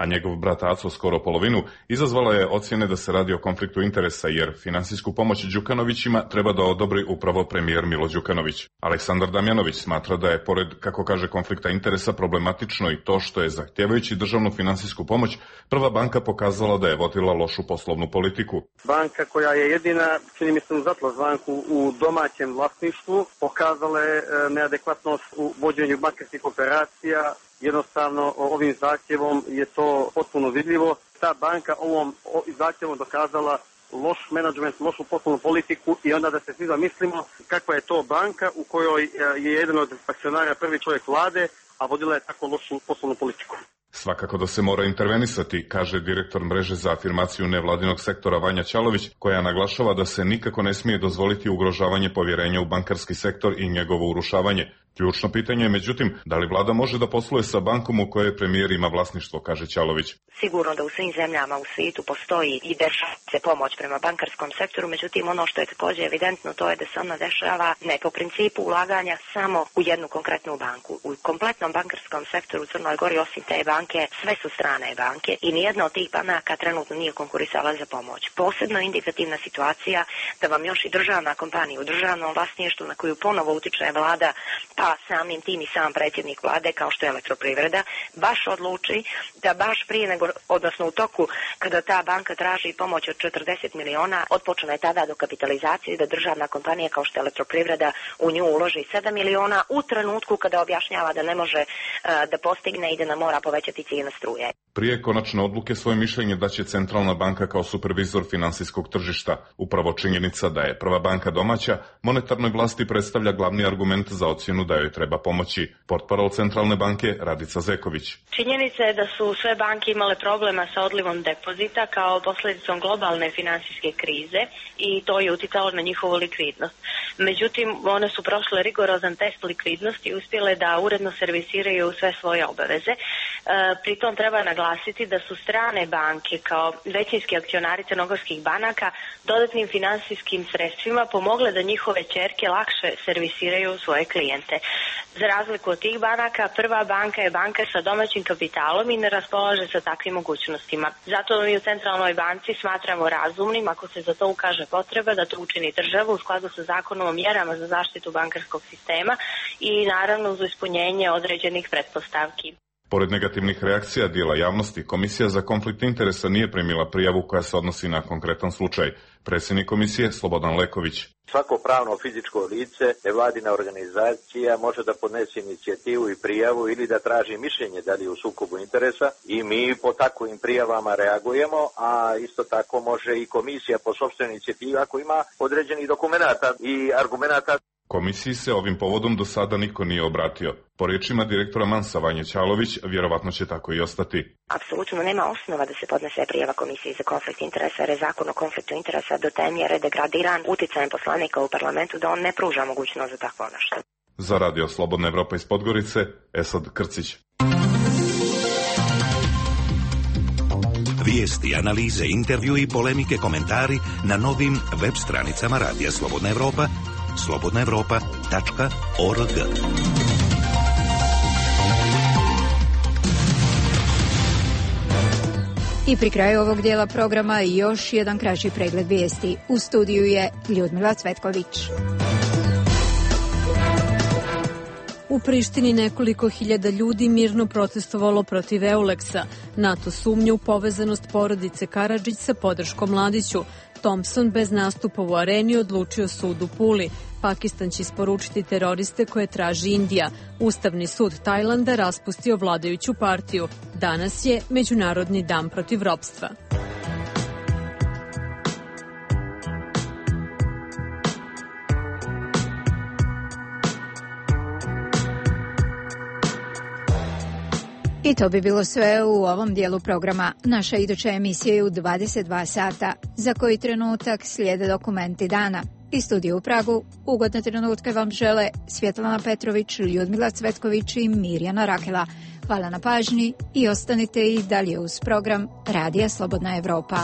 a njegov brat Aco skoro polovinu, izazvala je ocjene da se radi o konfliktu interesa jer finansijsku pomoć Đukanovićima treba da odobri upravo premijer Milo Đukanović. Aleksandar Damjanović smatra da je, pored, kako kaže, konflikta interesa problematično i to što je, zahtjevajući državnu finansijsku pomoć, Prva banka pokazala da je vodila lošu poslovnu politiku. Banka koja je jedina, čini mi se, uz Atlas-banku u domaćem vlasništvu, pokazala je neadekvatnost u vođenju bankarskih operacija. Jednostavno, ovim zahtjevom je to potpuno vidljivo. Ta banka ovom zahtjevom dokazala loš menadžment, lošu poslovnu politiku i onda da se svi zamislimo kakva je to banka u kojoj je jedan od akcionara prvi čovjek vlade, a vodila je tako lošu poslovnu politiku. Svakako da se mora intervenisati, kaže direktor mreže za afirmaciju nevladinog sektora Vanja Ćalović, koja naglašava da se nikako ne smije dozvoliti ugrožavanje povjerenja u bankarski sektor i njegovo urušavanje. Ključno pitanje je, međutim, da li vlada može da posluje sa bankom u kojoj premijer ima vlasništvo, kaže Ćalović. Sigurno da u svim zemljama u svijetu postoji i dešava se pomoć prema bankarskom sektoru, međutim ono što je također evidentno to je da se ona dešava ne po principu ulaganja samo u jednu konkretnu banku. U kompletnom bankarskom sektoru u Crnoj Gori osim te banke sve su strane banke i nijedna od tih banaka trenutno nije konkurisala za pomoć. Posebno indikativna situacija da vam još i državna kompanija u državnom vlasništvu na koju ponovo utiče vlada, pa samim tim i sam predsjednik vlade kao što je Elektroprivreda, baš odluči da baš prije nego, odnosno u toku kada ta banka traži pomoć od 40 miliona, otpočne tada do kapitalizacije da državna kompanija kao što je Elektroprivreda u nju uloži 7 miliona u trenutku kada objašnjava da ne može da postigne i da nam mora povećati cijena struje. Prije konačne odluke svoje mišljenje daće Centralna banka kao supervizor finansijskog tržišta. Upravo činjenica da je Prva banka domaća, monetarnoj vlasti predstavlja glavni argument za ocjenu da joj treba pomoći. Portparol Centralne banke Radica Zeković. Činjenica je da su sve banke imale problema sa odlivom depozita kao posljedicom globalne finansijske krize i to je uticalo na njihovu likvidnost. Međutim, one su prošle rigorozan test likvidnosti i uspjele da uredno servisiraju sve svoje obaveze. Pritom treba naglasiti da su strane banke kao većinski akcionari crnogorskih banaka dodatnim finansijskim sredstvima pomogle da njihove ćerke lakše servisiraju svoje klijente. Za razliku od tih banaka, Prva banka je banka sa domaćim kapitalom i ne raspolaže sa takvim mogućnostima. Zato mi u Centralnoj banci smatramo razumnim, ako se za to ukaže potreba, da to učini država u skladu sa zakonom o mjerama za zaštitu bankarskog sistema i naravno uz ispunjenje određenih pretpostavki. Pored negativnih reakcija dijela javnosti, Komisija za konflikt interesa nije primila prijavu koja se odnosi na konkretan slučaj. Predsjednik komisije Slobodan Leković. Svako pravno fizičko lice, nevladina organizacija može da podnese inicijativu i prijavu ili da traži mišljenje da li je u sukobu interesa i mi po takvim prijavama reagujemo, a isto tako može i komisija po sopstvenoj inicijativi ako ima određenih dokumenata i argumenata. Komisiji se ovim povodom do sada niko nije obratio. Po riječima direktora Mansa Vanje Ćalović, vjerovatno će tako i ostati. Apsolutno nema osnova da se podnese prijava Komisiji za konflikt interesa, jer je zakon o konfliktu interesa do te mjere degradiran uticajem poslanika u parlamentu da on ne pruža mogućnost za takvo nešto. Za Radio Slobodna Evropa iz Podgorice, Esad Krcić. Vijesti, analize, intervju i polemike, komentari na novim web stranicama Radija Slobodna Evropa, slobodnaevropa.org. I pri kraju ovog dijela programa još jedan kraći pregled vijesti. U studiju je Ljudmila Cvetković. U Prištini nekoliko hiljada ljudi mirno protestovalo protiv Euleksa. NATO sumnja u povezanost porodice Karadžić sa podrškom Mladiću. Thompson bez nastupa u areni odlučio sud u Puli. Pakistan će isporučiti teroriste koje traži Indija. Ustavni sud Tajlanda raspustio vladajuću partiju. Danas je Međunarodni dan protiv ropstva. I to bi bilo sve u ovom dijelu programa. Naša iduća emisija je u 22 sata, za koji trenutak slijede dokumenti dana. Iz studija u Pragu ugodne trenutke vam žele Svjetlana Petrović, Ljudmila Cvetković i Mirjana Rakela. Hvala na pažnji i ostanite i dalje uz program Radija Slobodna Evropa.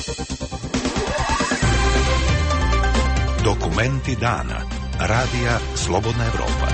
Dokumenti dana. Radija Slobodna Evropa.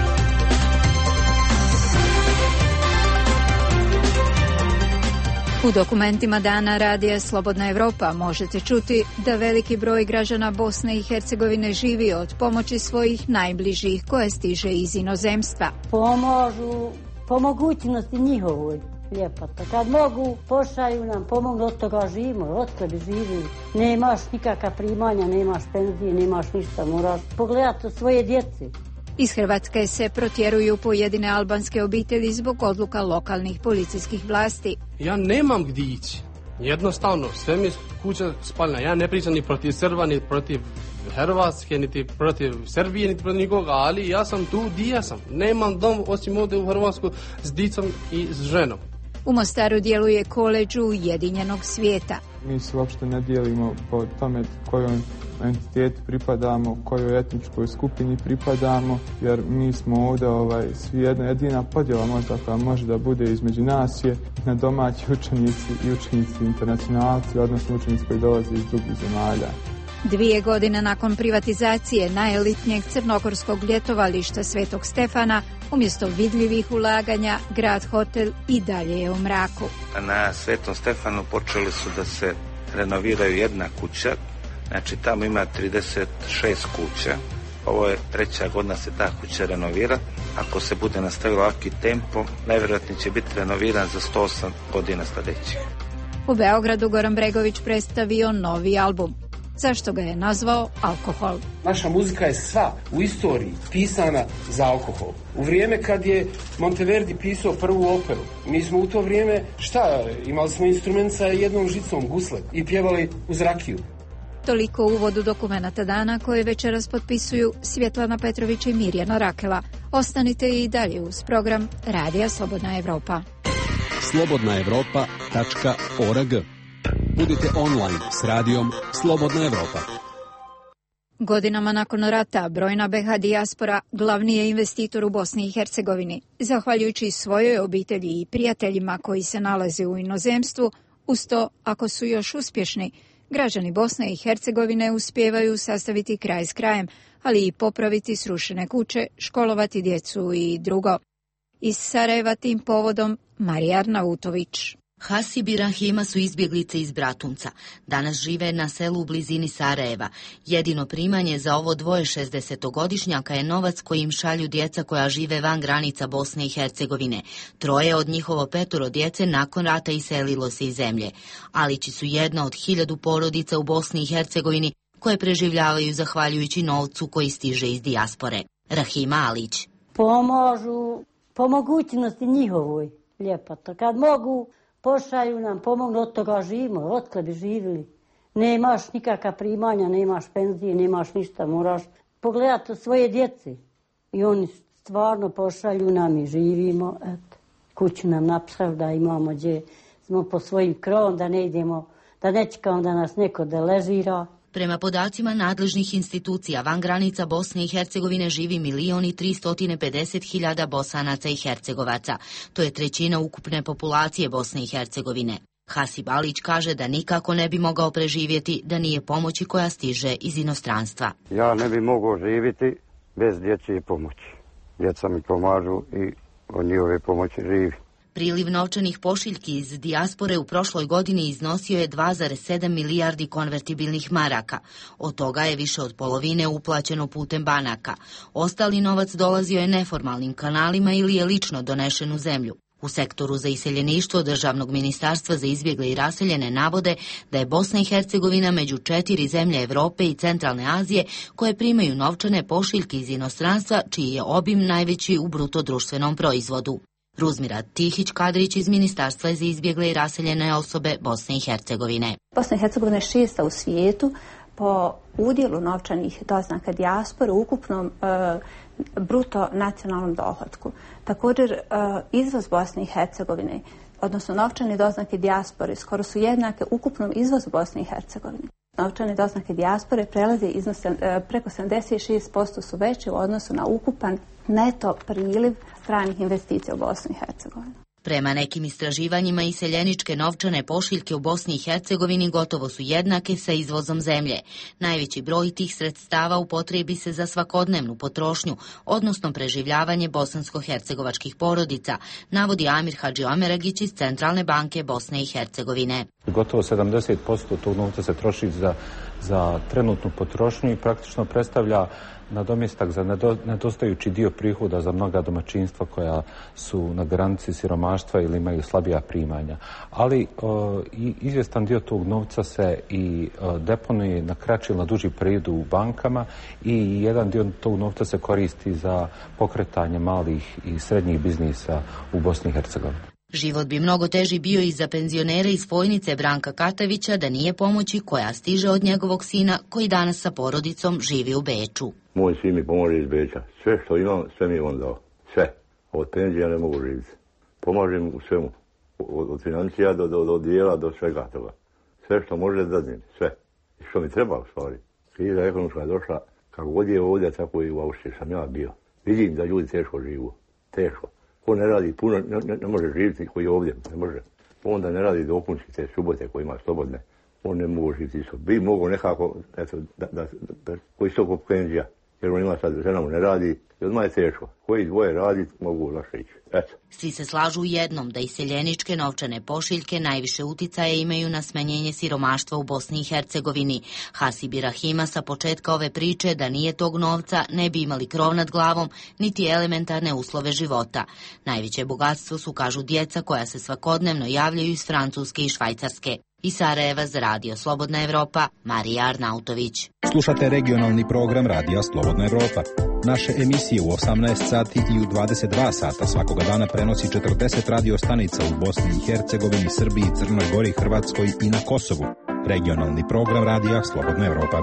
U dokumentima dana Radija Slobodna Evropa možete čuti da veliki broj građana Bosne i Hercegovine živi od pomoći svojih najbližih koje stiže iz inozemstva. Pomažu po mogućnosti njihovoj. Ljepota. Kad mogu, pošalju nam, pomognu, od toga živimo, od tebe živi. Nemaš nikakva primanja, nemaš penzije, nemaš ništa, moraš pogledati svoje djece. Iz Hrvatske se protjeruju pojedine albanske obitelji zbog odluka lokalnih policijskih vlasti. Ja nemam gdje ići. Jednostavno, sve mi je kuća spaljena. Ja ne pričam ni protiv Srba, ni protiv Hrvatske, niti protiv Srbije, niti protiv nikoga, ali ja sam tu gdje ja sam. Nemam dom osim ovdje u Hrvatsku s dicom i s ženom. U Mostaru djeluje koledž Ujedinjenog svijeta. Mi se uopšte ne dijelimo po tome kojoj entitetu pripadamo, kojoj etničkoj skupini pripadamo, jer mi smo ovdje svi jedina podjela možda koja može da bude između nas je na domaći učenici i učenici internacionalci, odnosno učenici koji dolaze iz drugih zemalja. 2 godine nakon privatizacije najelitnijeg crnogorskog ljetovališta Svetog Stefana, umjesto vidljivih ulaganja, grad hotel i dalje je u mraku. Na Svetom Stefanu počeli su da se renoviraju jedna kuća, znači tamo ima 36 kuća. Ovo je 3. godina se ta kuća renovira. Ako se bude nastavilo ovakvi tempo, najvjerojatnije će biti renoviran za 108 godina sljedećih. U Beogradu Goran Bregović predstavio novi album. Zašto ga je nazvao Alkohol? Naša muzika je sva u istoriji pisana za alkohol. U vrijeme kad je Monteverdi pisao prvu operu, mi smo u to vrijeme, imali smo instrument sa jednom žicom, gusle, i pjevali uz rakiju. Toliko u uvodu dokumenata dana koje večeras potpisuju Svjetlana Petrović i Mirjana Rakela. Ostanite i dalje uz program Radija Slobodna Evropa. slobodnaevropa.org. Budite online s radijom Slobodna Evropa. Godinama nakon rata brojna BH dijaspora glavni je investitor u Bosni i Hercegovini. Zahvaljujući svojoj obitelji i prijateljima koji se nalaze u inozemstvu, uz to, ako su još uspješni, građani Bosne i Hercegovine uspijevaju sastaviti kraj s krajem, ali i popraviti srušene kuće, školovati djecu i drugo. Iz Sarajeva tim povodom Marija Arnautović. Hasib i Rahima su izbjeglice iz Bratunca. Danas žive na selu u blizini Sarajeva. Jedino primanje za ovo dvoje 60-godišnjaka je novac koji im šalju djeca koja žive van granica Bosne i Hercegovine. 3 od njihovo 5 djece nakon rata iselilo se iz zemlje. Alići su jedna od 1000 porodica u Bosni i Hercegovini koje preživljavaju zahvaljujući novcu koji stiže iz dijaspore. Rahima Alić. Pomažu po mogućnosti njihovoj. Ljepota. Kad mogu, pošalju nam, pomognu, od toga živimo, od bi živili. Nemaš nikakva primanja, nemaš penzije, nemaš ništa, moraš pogledati svoje djece. I oni stvarno pošalju nam i živimo. Eto, kuću nam napravili da imamo gdje smo po svojim krovom, da ne idemo, da ne čekamo da nas neko deležira. Prema podacima nadležnih institucija, van granica Bosne i Hercegovine živi 1.350.000 Bosanaca i Hercegovaca. To je 1/3 ukupne populacije Bosne i Hercegovine. Hasib Alić kaže da nikako ne bi mogao preživjeti da nije pomoći koja stiže iz inostranstva. Ja ne bi mogao živjeti bez dječje pomoći. Djeca mi pomažu i od njihove pomoći živi. Priliv novčanih pošiljki iz dijaspore u prošloj godini iznosio je 2,7 milijardi konvertibilnih maraka. Od toga je više od polovine uplaćeno putem banaka. Ostali novac dolazio je neformalnim kanalima ili je lično donešen u zemlju. U sektoru za iseljeništvo Državnog ministarstva za izbjegle i raseljene navode da je Bosna i Hercegovina među 4 zemlje Evrope i Centralne Azije koje primaju novčane pošiljke iz inostranstva, čiji je obim najveći u bruto društvenom proizvodu. Ruzmira Tihić-Kadrić iz Ministarstva za izbjegle i raseljene osobe Bosne i Hercegovine. Bosna i Hercegovina je 6. u svijetu po udjelu novčanih doznaka dijaspore u ukupnom bruto nacionalnom dohotku. Također izvoz Bosne i Hercegovine, odnosno novčane doznake dijaspore, skoro su jednake ukupnom izvozu Bosne i Hercegovine. Novčane doznake dijaspore prelaze iznos preko 76% su veće u odnosu na ukupan neto priliv stranih investicija u Bosnu i Hercegovinu. Prema nekim istraživanjima iseljeničke novčane pošiljke u Bosni i Hercegovini gotovo su jednake sa izvozom zemlje. Najveći broj tih sredstava upotrebi se za svakodnevnu potrošnju, odnosno preživljavanje bosansko-hercegovačkih porodica, navodi Amir Hadžiomeragić iz Centralne banke Bosne i Hercegovine. Gotovo 70% tog novca se troši za trenutnu potrošnju i praktično predstavlja nadomjestak za nedostajući dio prihoda za mnoga domaćinstva koja su na granici siromaštva ili imaju slabija primanja. Ali i izvjestan dio tog novca se i deponuje na kraći ili na duži period u bankama i jedan dio tog novca se koristi za pokretanje malih i srednjih biznisa u Bosni i Hercegovini. Život bi mnogo teži bio i za penzionere iz Fojnice Branka Katavića da nije pomoći koja stiže od njegovog sina koji danas sa porodicom živi u Beču. Moj sin mi pomože iz Beča. Sve što imam, sve mi je on dao. Sve. Od penzija ne mogu živjeti. Pomažem u svemu. Od financija do dijela, do svega toga. Sve što može dadnem. Sve. I što mi treba u stvari. Kriza ekonomska je došla. Kako god je ovdje, tako i u Austriji sam ja bio. Vidim da ljudi teško živu. Teško. Ko ne radi puno, ne može živjeti koji je ovdje, ne može. Onda ne radi dopunski te subote koje ima slobodne, on ne mogu živjeti isto. Bi mogu nekako, eto, da koji su oko penzija, jer on ima sad, žena mu ne radi, i odmah je teško. Koji dvoje radi, mogu lakše ići. Eto. Svi se slažu u jednom da iseljeničke novčane pošiljke najviše uticaje imaju na smanjenje siromaštva u Bosni i Hercegovini. Hasib Rahima sa početka ove priče da nije tog novca ne bi imali krov nad glavom niti elementarne uslove života. Najveće bogatstvo su, kažu, djeca koja se svakodnevno javljaju iz Francuske i Švajcarske. Iz Sarajeva za Radio Slobodna Evropa, Marija Arnautović. Slušate regionalni program Radija Slobodna Evropa. Naše emisije u 18 sati i u 22 sata svakoga dana prenosi 40 radio stanica u Bosni i Hercegovini, Srbiji, Crnoj Gori, Hrvatskoj i na Kosovu. Regionalni program Radija Slobodna Evropa.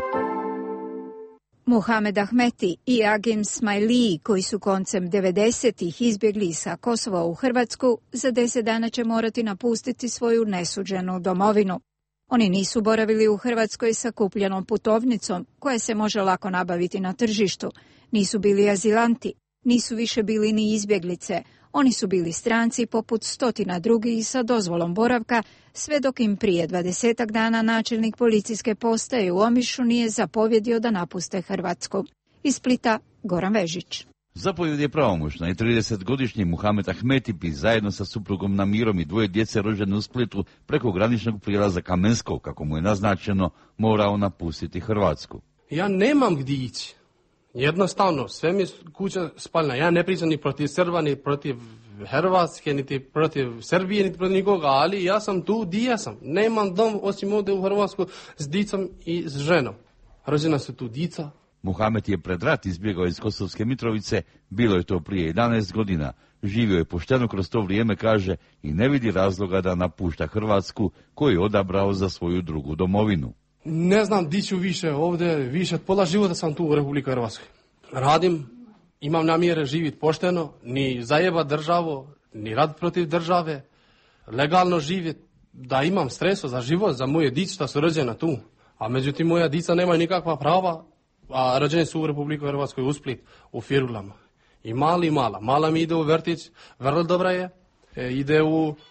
Muhamed Ahmeti i Agim Smajliji, koji su koncem 90-ih izbjegli sa Kosova u Hrvatsku, za 10 dana će morati napustiti svoju nesuđenu domovinu. Oni nisu boravili u Hrvatskoj sa kupljenom putovnicom, koja se može lako nabaviti na tržištu. Nisu bili azilanti, nisu više bili ni izbjeglice. Oni su bili stranci poput stotina drugih sa dozvolom boravka, sve dok im prije 20 dana načelnik policijske postaje u Omišu nije zapovjedio da napuste Hrvatsku. Iz Splita, Goran Vežić. Zapovjed je pravomoćna i 30-godišnji Muhamed Ahmeti bi zajedno sa suprugom Namirom i dvoje djece rođene u Splitu preko graničnog prijelaza Kamensko, kako mu je naznačeno, morao napustiti Hrvatsku. Ja nemam gdje ići. Jednostavno, sve mi je kuća spaljena. Ja ne pričam ni protiv Srba, ni protiv Hrvatske, niti protiv Srbije, niti protiv nikoga, ali ja sam tu gdje ja sam. Nemam dom osim ovdje u Hrvatsku s dicom i s ženom. Rođena su tu dica. Muhamed je pred rat izbjegao iz Kosovske Mitrovice, bilo je to prije 11 godina. Živio je pošteno kroz to vrijeme, kaže, i ne vidi razloga da napušta Hrvatsku, koju je odabrao za svoju drugu domovinu. Ne znam di ću više ovdje, više od pola života sam tu u Republike Hrvatskoj. Radim, imam namjere živjeti pošteno, ni zajebat državu, ni rad protiv države, legalno živjeti, da imam streso za život, za moje dice što su rođena tu. A međutim, moja dica nemaju nikakva prava, a rođeni su u Republike Hrvatskoj u Split, u Firulama. I mali i mala. Mala mi ide u vrtić, vrlo dobra je, ide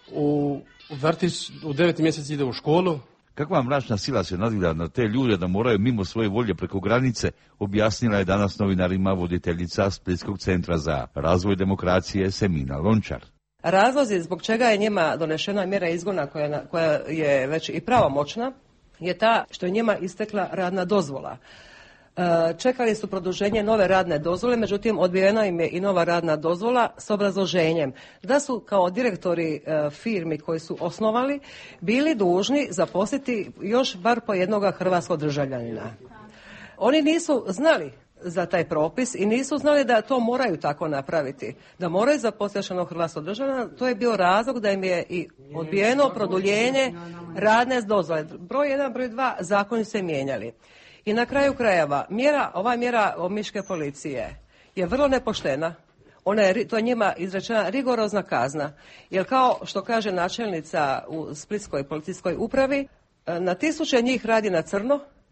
u vrtić, u 9. mjesec ide u školu. Kakva mračna sila se nadvila na te ljude da moraju mimo svoje volje preko granice, objasnila je danas novinarima voditeljica Splitskog centra za razvoj demokracije Semina Lončar. Razlozi zbog čega je njima donešena mjera izgona koja je već i pravomoćna je ta što je njima istekla radna dozvola. Čekali su produženje nove radne dozvole, međutim odbijena im je i nova radna dozvola s obrazloženjem da su kao direktori firmi koji su osnovali bili dužni zaposliti još bar po jednoga hrvatskog državljanina. Oni nisu znali za taj propis i nisu znali da to moraju tako napraviti, da moraju zaposliti jednog hrvatskog državljana. To je bio razlog da im je i odbijeno produljenje radne dozvole. Broj 1, broj 2, zakoni se mijenjali. I na kraju krajeva, ova mjera omiške policije je vrlo nepoštena. To je njima izrečena rigorozna kazna. Jer kao što kaže načelnica u Splitskoj policijskoj upravi, na 1000 njih radi na crno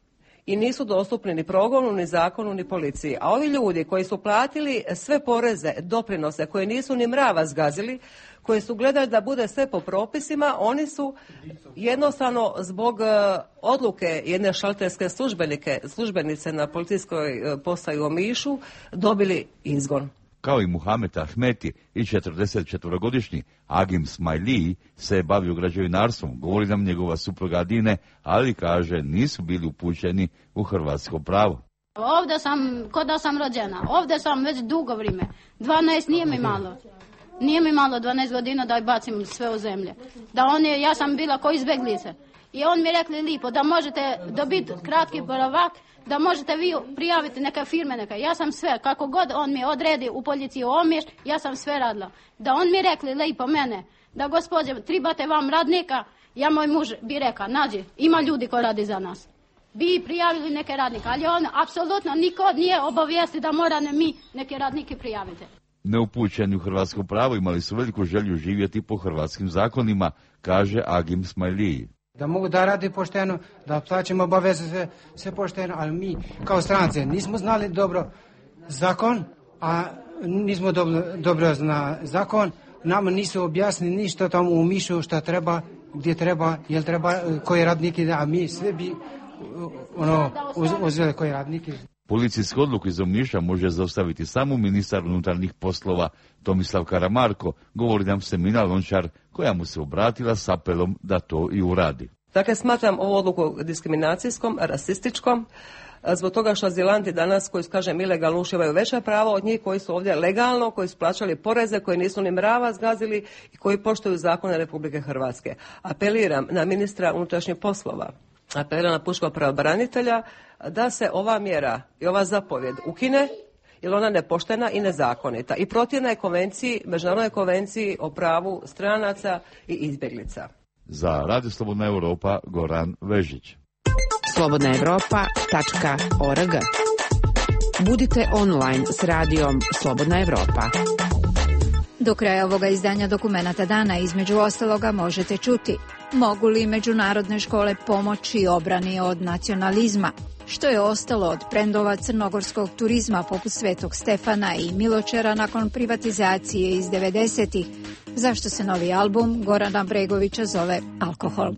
i nisu dostupni ni progonu, ni zakonu, ni policiji. A ovi ljudi koji su platili sve poreze, doprinose, koje nisu ni mrava zgazili, koji su gledali da bude sve po propisima, oni su jednostavno zbog odluke jedne šalterske službenice na policijskoj postaji u Omišu dobili izgon. Kao i Muhamed Ahmeti i 44-godišnji Agim Smajliji se bavio građevinarstvom, govori nam njegova supruga Adine, ali kaže nisu bili upućeni u hrvatsko pravo. Ovdje sam, kod da sam rođena, ovdje sam već dugo vrijeme, 12 nije mi malo. Nije mi malo 12 godina da bacim sve u zemlje. Ja sam bila ko izbjeglice. I on mi rekli lipo da možete dobiti kratki boravak, da možete vi prijaviti neke firme neke. Ja sam sve, kako god on mi odredi u policiji u Omiš, ja sam sve radila. Da on mi rekli lipo mene, da gospođe, tribate vam radnika, ja moj muž bi rekao, nađi, ima ljudi koji radi za nas. Bi prijavili neke radnike, ali on apsolutno niko nije obavijesti da mora mi neke radnike prijaviti. Neupućeni u hrvatsko pravo imali su veliku želju živjeti po hrvatskim zakonima, kaže Agim Smajliji. Da mogu da radi pošteno, da plaćamo obaveze sve pošteno, ali mi kao strance nismo znali dobro zakon, a nismo dobro zna zakon. Nama nisu objasnili ništa tamo u Mišu šta treba, gdje treba, jel treba, koji radniki, a mi sve bi uzeli koji radniki. Policijsku odluku iz Omiša može zaustaviti samo ministar unutarnjih poslova Tomislav Karamarko, govori nam Semina Lončar, koja mu se obratila s apelom da to i uradi. Dakle, smatram ovu odluku diskriminacijskom, rasističkom, zbog toga što azilanti danas, koji su, kažem, ilegalno uživaju veća prava od njih koji su ovdje legalno, koji su plaćali poreze, koji nisu ni mrava zgazili i koji poštuju zakone Republike Hrvatske. Apeliram na ministra unutrašnjih poslova, apeliram na pučkog pravobranitelja da se ova mjera i ova zapovjed ukine, jer ona nepoštena i nezakonita i protivna je konvenciji, Međunarodnoj konvenciji o pravu stranaca i izbjeglica. Za Radio Slobodna Europa, Goran Vežić. slobodnaevropa.org. Budite online s radijom Slobodna Evropa. Do kraja ovoga izdanja Dokumenata dana između ostaloga možete čuti: mogu li međunarodne škole pomoći obrani od nacionalizma? Što je ostalo od brendova crnogorskog turizma poput Svetog Stefana i Miločera nakon privatizacije iz 90-ih? Zašto se novi album Gorana Bregovića zove Alkohol?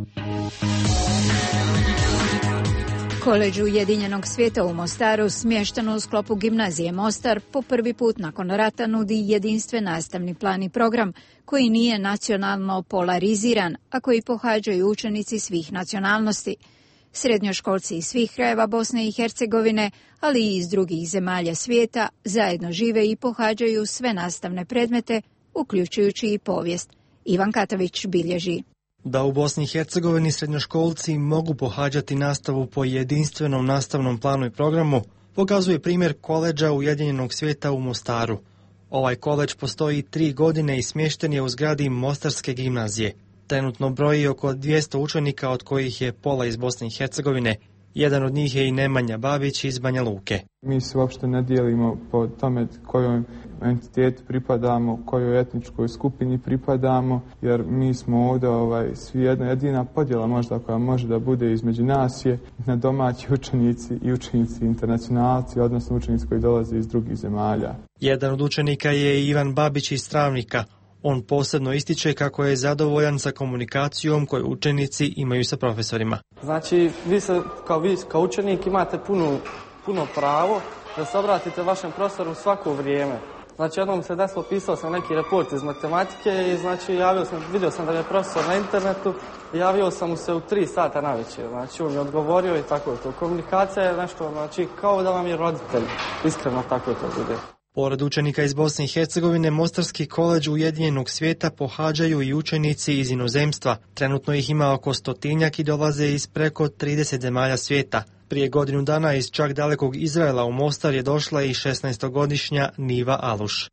Koledž Ujedinjenog svijeta u Mostaru, smješteno u sklopu gimnazije Mostar, po prvi put nakon rata nudi jedinstven nastavni plan i program koji nije nacionalno polariziran, a koji pohađaju učenici svih nacionalnosti. Srednjoškolci iz svih krajeva Bosne i Hercegovine, ali i iz drugih zemalja svijeta, zajedno žive i pohađaju sve nastavne predmete, uključujući i povijest. Ivan Katavić bilježi. Da u Bosni i Hercegovini srednjoškolci mogu pohađati nastavu po jedinstvenom nastavnom planu i programu, pokazuje primjer koledža Ujedinjenog svijeta u Mostaru. Ovaj koledž postoji 3 godine i smješten je u zgradi Mostarske gimnazije. Trenutno broji oko 200 učenika, od kojih je pola iz Bosne i Hercegovine. Jedan od njih je i Nemanja Babić iz Banja Luke. Mi se uopšte ne dijelimo po tome kojoj entitetu pripadamo, kojoj etničkoj skupini pripadamo, jer mi smo ovdje svi jedina podjela možda koja može da bude između nas je na domaći učenici i učenici internacionalci, odnosno učenici koji dolaze iz drugih zemalja. Jedan od učenika je Ivan Babić iz Travnika. On posebno ističe kako je zadovoljan sa komunikacijom koju učenici imaju sa profesorima. Znači, vi kao učenik imate puno pravo da se obratite vašem profesoru svako vrijeme. Znači, jednom se desilo, pisao sam neki report iz matematike i znači vidio sam da je profesor na internetu i javio sam mu se u 3 sata navečer. Znači, on mi odgovorio i tako je to. Komunikacija je nešto, znači, kao da vam je roditelj. Iskreno tako je to bude. Pored učenika iz Bosne i Hercegovine, Mostarski koledž Ujedinjenog svijeta pohađaju i učenici iz inozemstva. Trenutno ih ima oko 100-tinjak i dolaze iz preko 30 zemalja svijeta. Prije godinu dana iz čak dalekog Izraela u Mostar je došla i 16-godišnja Niva Aluš.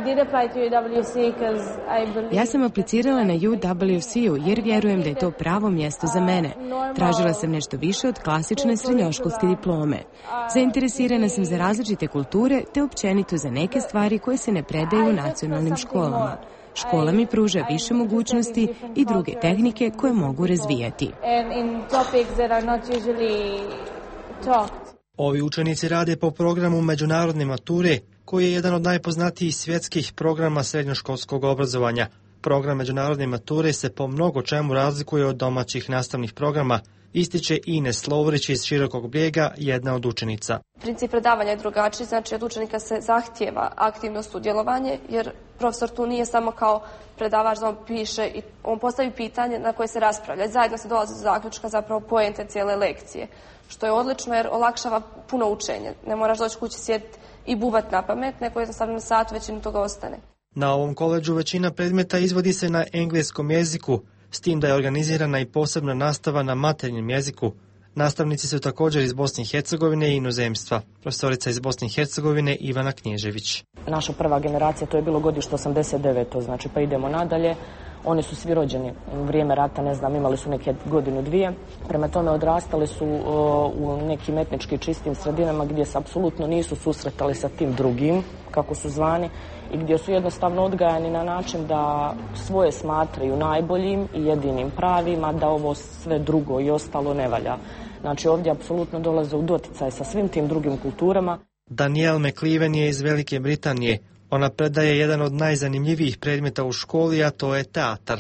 Ja sam aplicirala na UWC-u jer vjerujem da je to pravo mjesto za mene. Tražila sam nešto više od klasične srednjoškolske diplome. Zainteresirana sam za različite kulture te općenito za neke stvari koje se ne predaju u nacionalnim školama. Škola mi pruža više mogućnosti i druge tehnike koje mogu razvijati. Ovi učenici rade po programu međunarodne mature, koji je jedan od najpoznatijih svjetskih programa srednjoškolskog obrazovanja. Program međunarodne mature se po mnogo čemu razlikuje od domaćih nastavnih programa, ističe Ines Lovrić iz Širokog Brijega, jedna od učenica. Princip predavanja je drugačiji, znači od učenika se zahtijeva aktivno sudjelovanje, jer profesor tu nije samo kao predavač da on piše i on postavi pitanje na koje se raspravlja. Zajedno se dolazi do zaključka, zapravo poente cijele lekcije, što je odlično jer olakšava puno učenje. Ne moraš doći kući sjediti i bubat na pamet, nego jednostavno na sat većinu toga ostane. Na ovom koledžu većina predmeta izvodi se na engleskom jeziku, s tim da je organizirana i posebna nastava na materinjem jeziku. Nastavnici su također iz Bosne i Hercegovine i inozemstva. Profesorica iz Bosne i Hercegovine Ivana Knježević. Naša prva generacija, to je bilo godište 89. Znači pa idemo nadalje. Oni su svi rođeni u vrijeme rata, ne znam, imali su neke godinu, dvije. Prema tome odrastali su u nekim etnički čistim sredinama gdje se apsolutno nisu susretali sa tim drugim, kako su zvani, i gdje su jednostavno odgajani na način da svoje smatraju najboljim i jedinim pravima, da ovo sve drugo i ostalo ne valja. Znači ovdje apsolutno dolaze u doticaj sa svim tim drugim kulturama. Danielle McLeven je iz Velike Britanije. Ona predaje jedan od najzanimljivijih predmeta u školi, a to je teatar.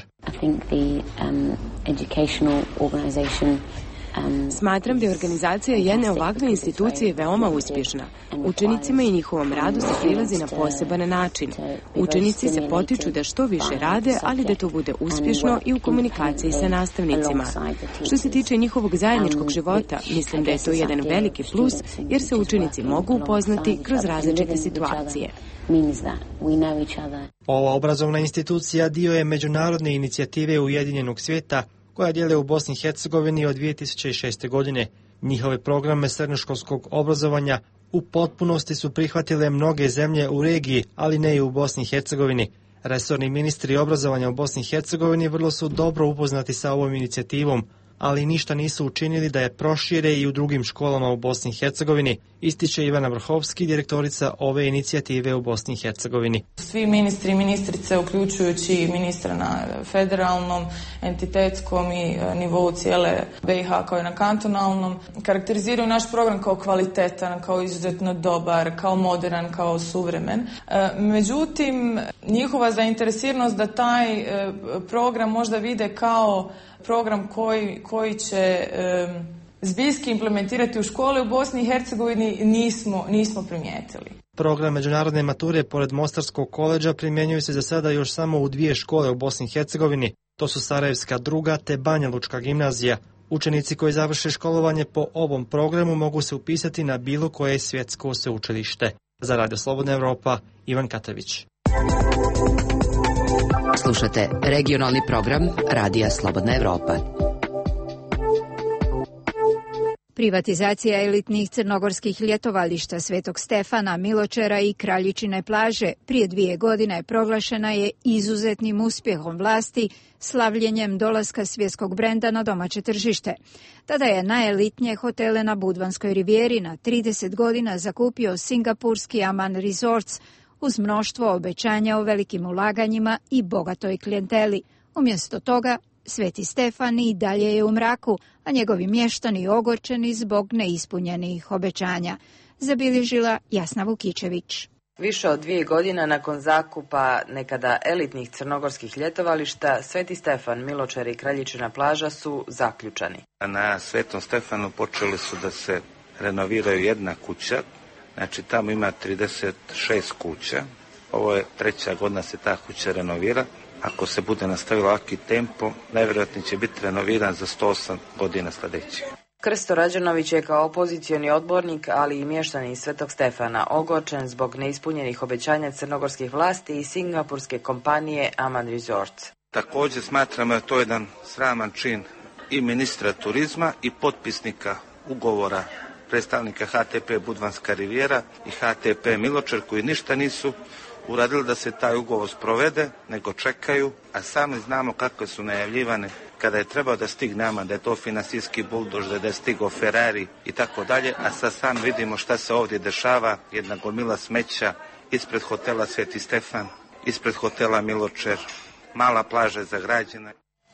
Smatram da je organizacija jedne ovakve institucije veoma uspješna. Učenicima i njihovom radu se prilazi na poseban način. Učenici se potiču da što više rade, ali da to bude uspješno i u komunikaciji sa nastavnicima. Što se tiče njihovog zajedničkog života, mislim da je to jedan veliki plus, jer se učenici mogu upoznati kroz različite situacije. Ova obrazovna institucija dio je međunarodne inicijative Ujedinjenog svijeta koja djeluje u Bosni i Hercegovini od 2006. godine. Njihove programe srednjoškolskog obrazovanja u potpunosti su prihvatile mnoge zemlje u regiji, ali ne i u Bosni i Hercegovini. Resorni ministri obrazovanja u Bosni i Hercegovini vrlo su dobro upoznati sa ovom inicijativom, ali ništa nisu učinili da je prošire i u drugim školama u Bosni i Hercegovini, ističe Ivana Vrhovski, direktorica ove inicijative u Bosni i Hercegovini. Svi ministri i ministrice, uključujući ministra na federalnom, entitetskom i nivou cijele BiH kao i na kantonalnom, karakteriziraju naš program kao kvalitetan, kao izuzetno dobar, kao modern, kao suvremen. Međutim, njihova zainteresiranost da taj program možda vide kao program koji će zbiljski implementirati u škole u Bosni i Hercegovini nismo primijetili. Program međunarodne mature pored Mostarskog koledža primjenjuje se za sada još samo u 2 škole u Bosni i Hercegovini. To su Sarajevska druga te Banja Lučka gimnazija. Učenici koji završe školovanje po ovom programu mogu se upisati na bilo koje svjetsko sveučilište. Za Radio Slobodna Evropa, Ivan Katavić. Slušate regionalni program Radija Slobodna Evropa. Privatizacija elitnih crnogorskih ljetovališta Svetog Stefana, Miločera i Kraljičine plaže prije 2 godine proglašena je izuzetnim uspjehom vlasti, slavljenjem dolaska svjetskog brenda na domaće tržište. Tada je najelitnije hotele na Budvanskoj rivijeri na 30 godina zakupio singapurski Aman Resorts, uz mnoštvo obećanja o velikim ulaganjima i bogatoj klijenteli. Umjesto toga, Sveti Stefan i dalje je u mraku, a njegovi mještani ogorčeni zbog neispunjenih obećanja. Zabilježila Jasna Vukičević. Više od 2 godine nakon zakupa nekada elitnih crnogorskih ljetovališta, Sveti Stefan, Miločer i Kraljičina plaža su zaključani. Na Svetom Stefanu počeli su da se renoviraju jedna kuća. Znači tamo ima 36 kuća, ovo je 3. godina se ta kuća renovira. Ako se bude nastavilo ovaki tempo, najvjerojatnije će biti renoviran za 108 godina sljedećih. Krsto Rađanović je kao opozicioni odbornik, ali i mještanin Svetog Stefana, ogorčen zbog neispunjenih obećanja crnogorskih vlasti i singapurske kompanije Aman Resorts. Također smatramo da je to jedan sraman čin i ministra turizma i potpisnika ugovora predstavnika HTP Budvanska rivijera i HTP Miločer, koji ništa nisu uradili da se taj ugovor sprovede, nego čekaju, a sami znamo kakve su najavljivane kada je trebao da stigne Aman, da je to finansijski buldož, da je stigao Ferrari i tako dalje, a sad sam vidimo šta se ovdje dešava, jedna gomila smeća ispred hotela Sveti Stefan, ispred hotela Miločer, mala plaža je zagrađena.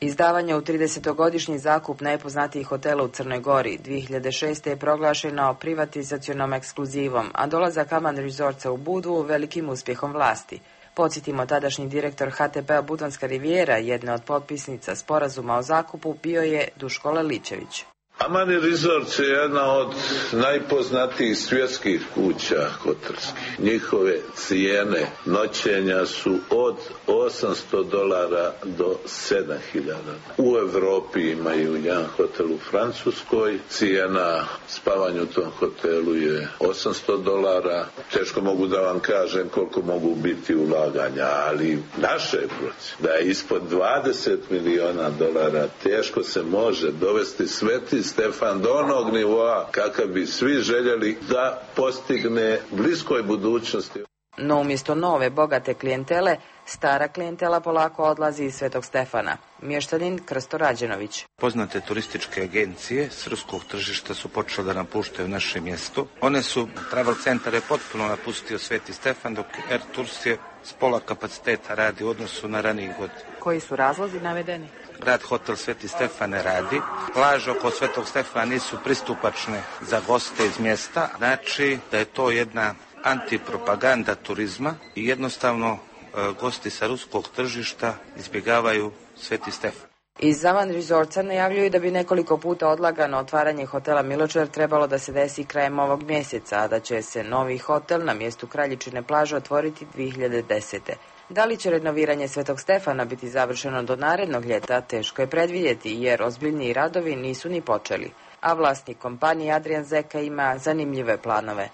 Izdavanje u 30-godišnji zakup najpoznatijih hotela u Crnoj Gori 2006. je proglašeno privatizacionom ekskluzivom, a dolazak Aman Resortsa u Budvu velikim uspjehom vlasti. Podsjetimo, tadašnji direktor HTP-a Budvanska rivijera, jedna od potpisnica sporazuma o zakupu, bio je Duško Leličević. Amani Resorts je jedna od najpoznatijih svjetskih kuća hotelskih. Njihove cijene noćenja su od $800 do $7.000. U Evropi imaju jedan hotel u Francuskoj. Cijena spavanja u tom hotelu je $800. Teško mogu da vam kažem koliko mogu biti ulaganja, ali naše procjene da je ispod $20 miliona. Teško se može dovesti Sveti Stefan do onog nivoa kakav bi svi željeli da postigne bliskoj budućnosti. No umjesto nove, bogate klijentele, stara klijentela polako odlazi iz Svetog Stefana. Mještanin Krsto Rađenović. Poznate turističke agencije s ruskog tržišta su počele da napuštaju naše mjesto. One su, travel centar je potpuno napustio Sveti Stefan, dok Air Tours je s pola kapaciteta radi u odnosu na ranijih godina. Koji su razlozi navedeni? Grad hotel Sveti Stefan ne radi. Plaže oko Svetog Stefana nisu pristupačne za goste iz mjesta. Znači da je to jedna antipropaganda turizma i jednostavno gosti sa ruskog tržišta izbjegavaju Sveti Stefan. Iz Aman Resortsa najavljuju da bi nekoliko puta odlagano otvaranje hotela Miločar trebalo da se desi krajem ovog mjeseca, a da će se novi hotel na mjestu Kraljičine plaže otvoriti 2010. Da li će renoviranje Svetog Stefana biti završeno do narednog ljeta, teško je predvidjeti, jer ozbiljniji radovi nisu ni počeli. A vlasnik kompanije Adrian Zeka ima zanimljive planove.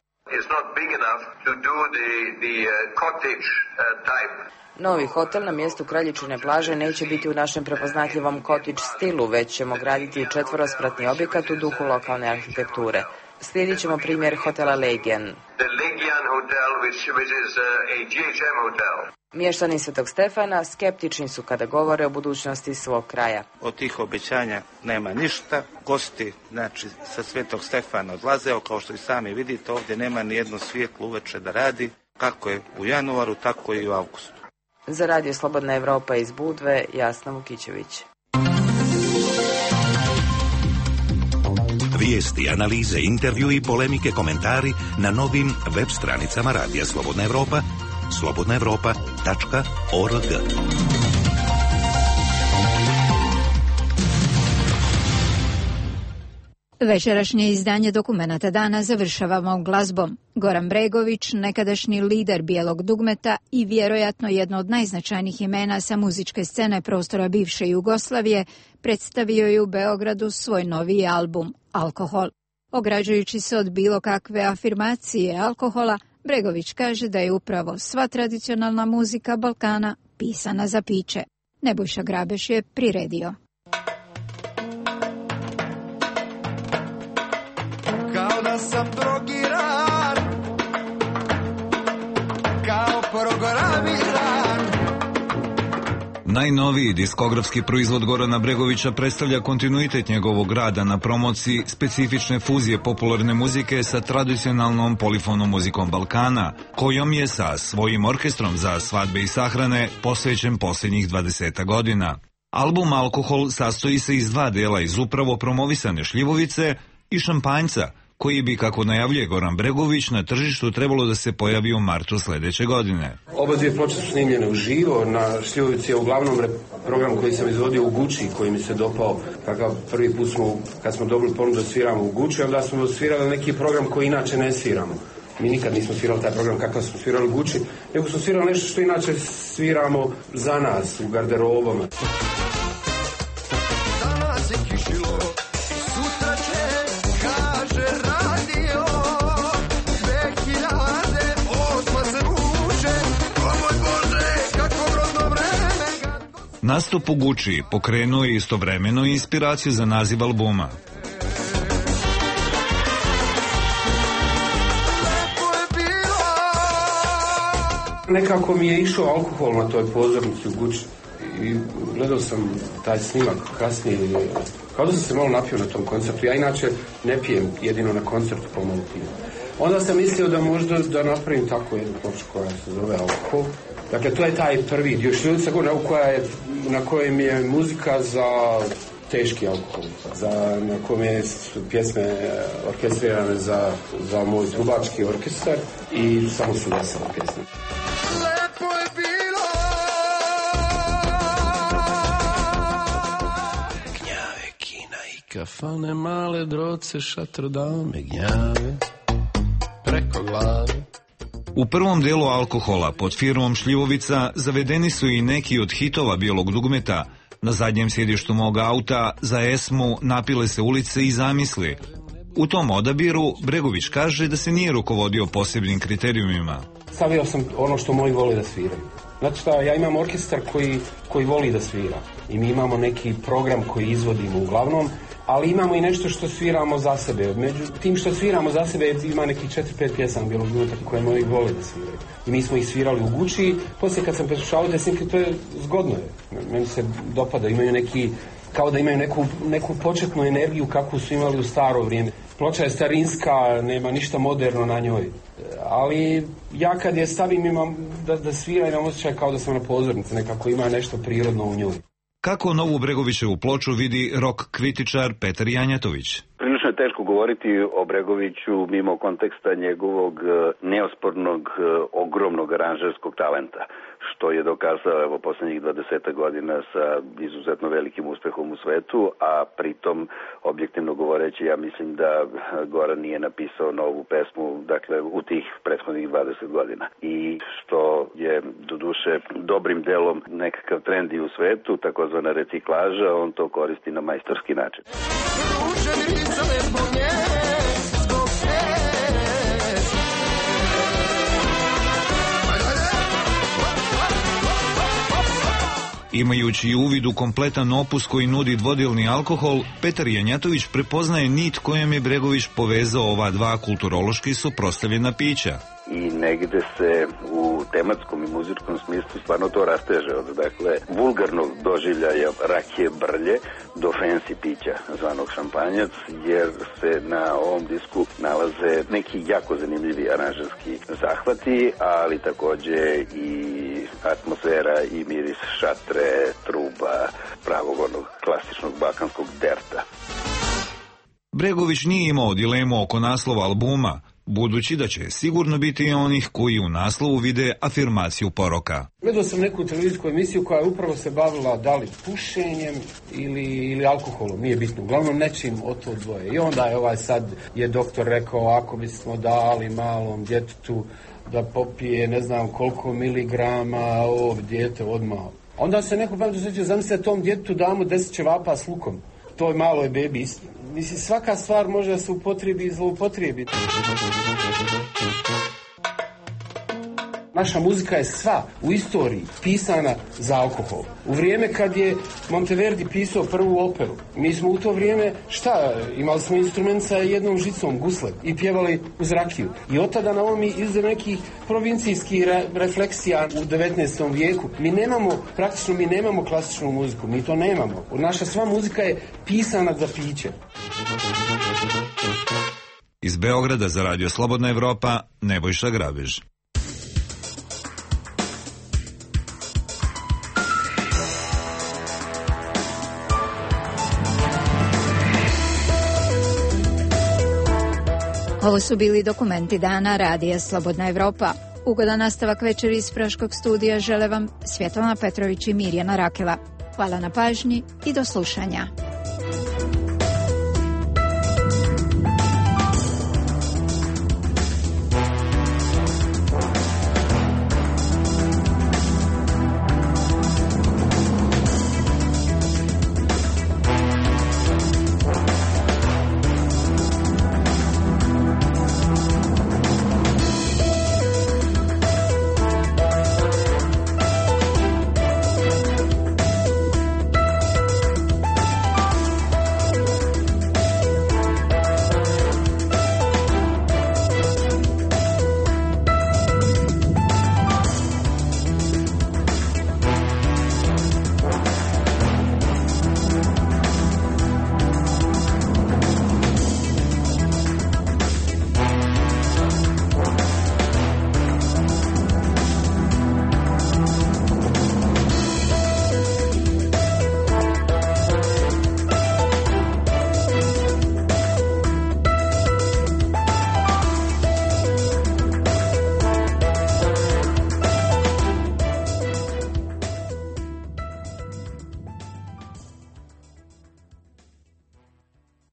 Novi hotel na mjestu Kraljičine plaže neće biti u našem prepoznatljivom cottage stilu, već ćemo graditi četvorospratni objekat u duhu lokalne arhitekture. Slijedit ćemo primjer hotela Legian. Mještani Svetog Stefana skeptični su kada govore o budućnosti svog kraja. Od tih obećanja nema ništa. Gosti, znači, sa Svetog Stefana odlaze, kao što i sami vidite, ovdje nema ni jedno svjetlo uveče da radi, kako je u januaru, tako i u avgustu. Za Radio Slobodna Evropa iz Budve, Jasna Vukićević. Vijesti, analize, intervju i polemike, komentari na novim web stranicama Radija Slobodna Evropa, slobodnaevropa.org. Večerašnje izdanje Dokumenata dana završavamo glazbom. Goran Bregović, nekadašnji lider Bijelog dugmeta i vjerojatno jedno od najznačajnijih imena sa muzičke scene prostora bivše Jugoslavije, predstavio je u Beogradu svoj novi album Alkohol. Ograđujući se od bilo kakve afirmacije alkohola, Bregović kaže da je upravo sva tradicionalna muzika Balkana pisana za piće. Nebojša Grabeš je priredio. Kao da sam drogiran, kao programiran. Najnoviji diskografski proizvod Gorana Bregovića predstavlja kontinuitet njegovog rada na promociji specifične fuzije popularne muzike sa tradicionalnom polifonom muzikom Balkana, kojom je sa svojim orkestrom za svadbe i sahrane posvećen posljednjih 20 godina. Album Alkohol sastoji se iz dva dela iz upravo promovisane šljivovice i šampanjca, koji bi, kako najavljuje Goran Bregović, na tržištu trebalo da se pojavi u martu sljedeće godine. Oba dvije ploče su snimljene uživo. Na šljivovici je uglavnom program koji sam izvodio u Guči, koji mi se dopao. Takav prvi put kad smo dobili ponudu da sviramo u Guči, onda smo svirali neki program koji inače ne sviramo. Mi nikad nismo svirali taj program kakav smo svirali u Guči, nego smo svirali nešto što inače sviramo za nas, u garderobama. Danas je kišilo, sutra će, kaže radio, 2008 se vuče, o moj Bože, kako grozno vreme. Nastup u Guči pokrenuo je istovremeno inspiraciju za naziv albuma. Nekako mi je išao alkohol na toj pozornici u Guči i gledao sam taj snimak kasnije, kao da sam se malo napio na tom koncertu. Ja inače ne pijem, jedino na koncertu pomalo pijem. Onda sam mislio da možda da napravim tako jednu ploču koja se zove Alkohol. Dakle, to je taj prvi dio šljivovica koja je na kojem je muzika za teški alkohol, na kojem su pjesme orkestrirane za moj trubački orkestar i samo su vesele pjesme. Lepo je bilo. Gnjave, kina i kafane, male droce, šatro dame, gnjave preko glave. U prvom delu Alkohola pod firmom Šljivovica zavedeni su i neki od hitova bijelog dugmeta. Na zadnjem sjedištu mog auta za Esmu napile se ulice i zamisli. U tom odabiru Bregović kaže da se nije rukovodio posebnim kriterijumima. Stavio sam ono što moji vole da sviraju. Znači šta, ja imam orkestar koji voli da svira i mi imamo neki program koji izvodimo uglavnom, ali imamo i nešto što sviramo za sebe. Među tim što sviramo za sebe ima nekih 4-5 pjesama bijelog dugmeta koje moji vole da sviraju. I mi smo ih svirali u Guči, poslije kad sam preslušao te snimke, to je zgodno je. Meni se dopada, imaju neki, kao da imaju neku početnu energiju kakvu su imali u staro vrijeme. Ploča je starinska, nema ništa moderno na njoj. Ali ja kad je stavim imam da svira, imam osjećaj kao da sam na pozornici, nekako ima nešto prirodno u njoj. Kako novu Bregovićevu ploču vidi rock kritičar Petar Janjatović? Prilično je teško govoriti o Bregoviću mimo konteksta njegovog neospornog, ogromnog aranžerskog talenta, što je dokazao evo posljednjih 20 godina sa izuzetno velikim uspehom u svetu, a pritom, objektivno govoreći, ja mislim da Goran nije napisao novu pesmu, dakle, u tih prethodnih 20 godina. I što je, doduše, dobrim delom nekakav trend i u svetu, takozvana reciklaža, on to koristi na majstorski način. Imajući uvid u kompletan opus koji nudi dvodelni Alkohol, Petar Janjatović prepoznaje nit kojom je Bregović povezao ova dva kulturološki suprotstavljena pića. I negde se u tematskom i muzičkom smislu stvarno to rasteže od, dakle, vulgarnog doživljaja rakije brlje do fancy pića zvanog šampanjac, jer se na ovom disku nalaze neki jako zanimljivi aranžerski zahvati, ali takođe i atmosfera i miris šatre, truba, pravog onog klasičnog balkanskog derta. Bregović nije imao dilemu oko naslova albuma, budući da će sigurno biti i onih koji u naslovu vide afirmaciju poroka. Gledao sam neku televizijsku emisiju koja upravo se bavila da li pušenjem ili alkoholom, nije bitno, uglavnom nečim od to dvoje. I onda je sad je doktor rekao, ako bismo dali malom djetetu da popije ne znam koliko miligrama ovog dijete odmah. Onda se neko pametno sjeća, zamislite tom djetetu damo 10 ćevapa s lukom. Toj maloj bebi. Mislim, svaka stvar može da se upotrebi i zloupotrijebi. Naša muzika je sva u istoriji pisana za alkohol. U vrijeme kad je Monteverdi pisao prvu operu, mi smo u to vrijeme, imali smo instrument sa jednom žicom, gusle, i pjevali uz rakiju. I od tada na ovom iza nekih provincijskih refleksija u 19. vijeku. Mi nemamo klasičnu muziku, mi to nemamo. Naša sva muzika je pisana za piće. Iz Beograda za Radio Slobodna Evropa, Nebojša Grabež. Ovo su bili dokumenti dana Radija Slobodna Evropa. Ugodan nastavak večeri iz Praškog studija žele vam Svjetlana Petrović i Mirjana Rakela. Hvala na pažnji i do slušanja.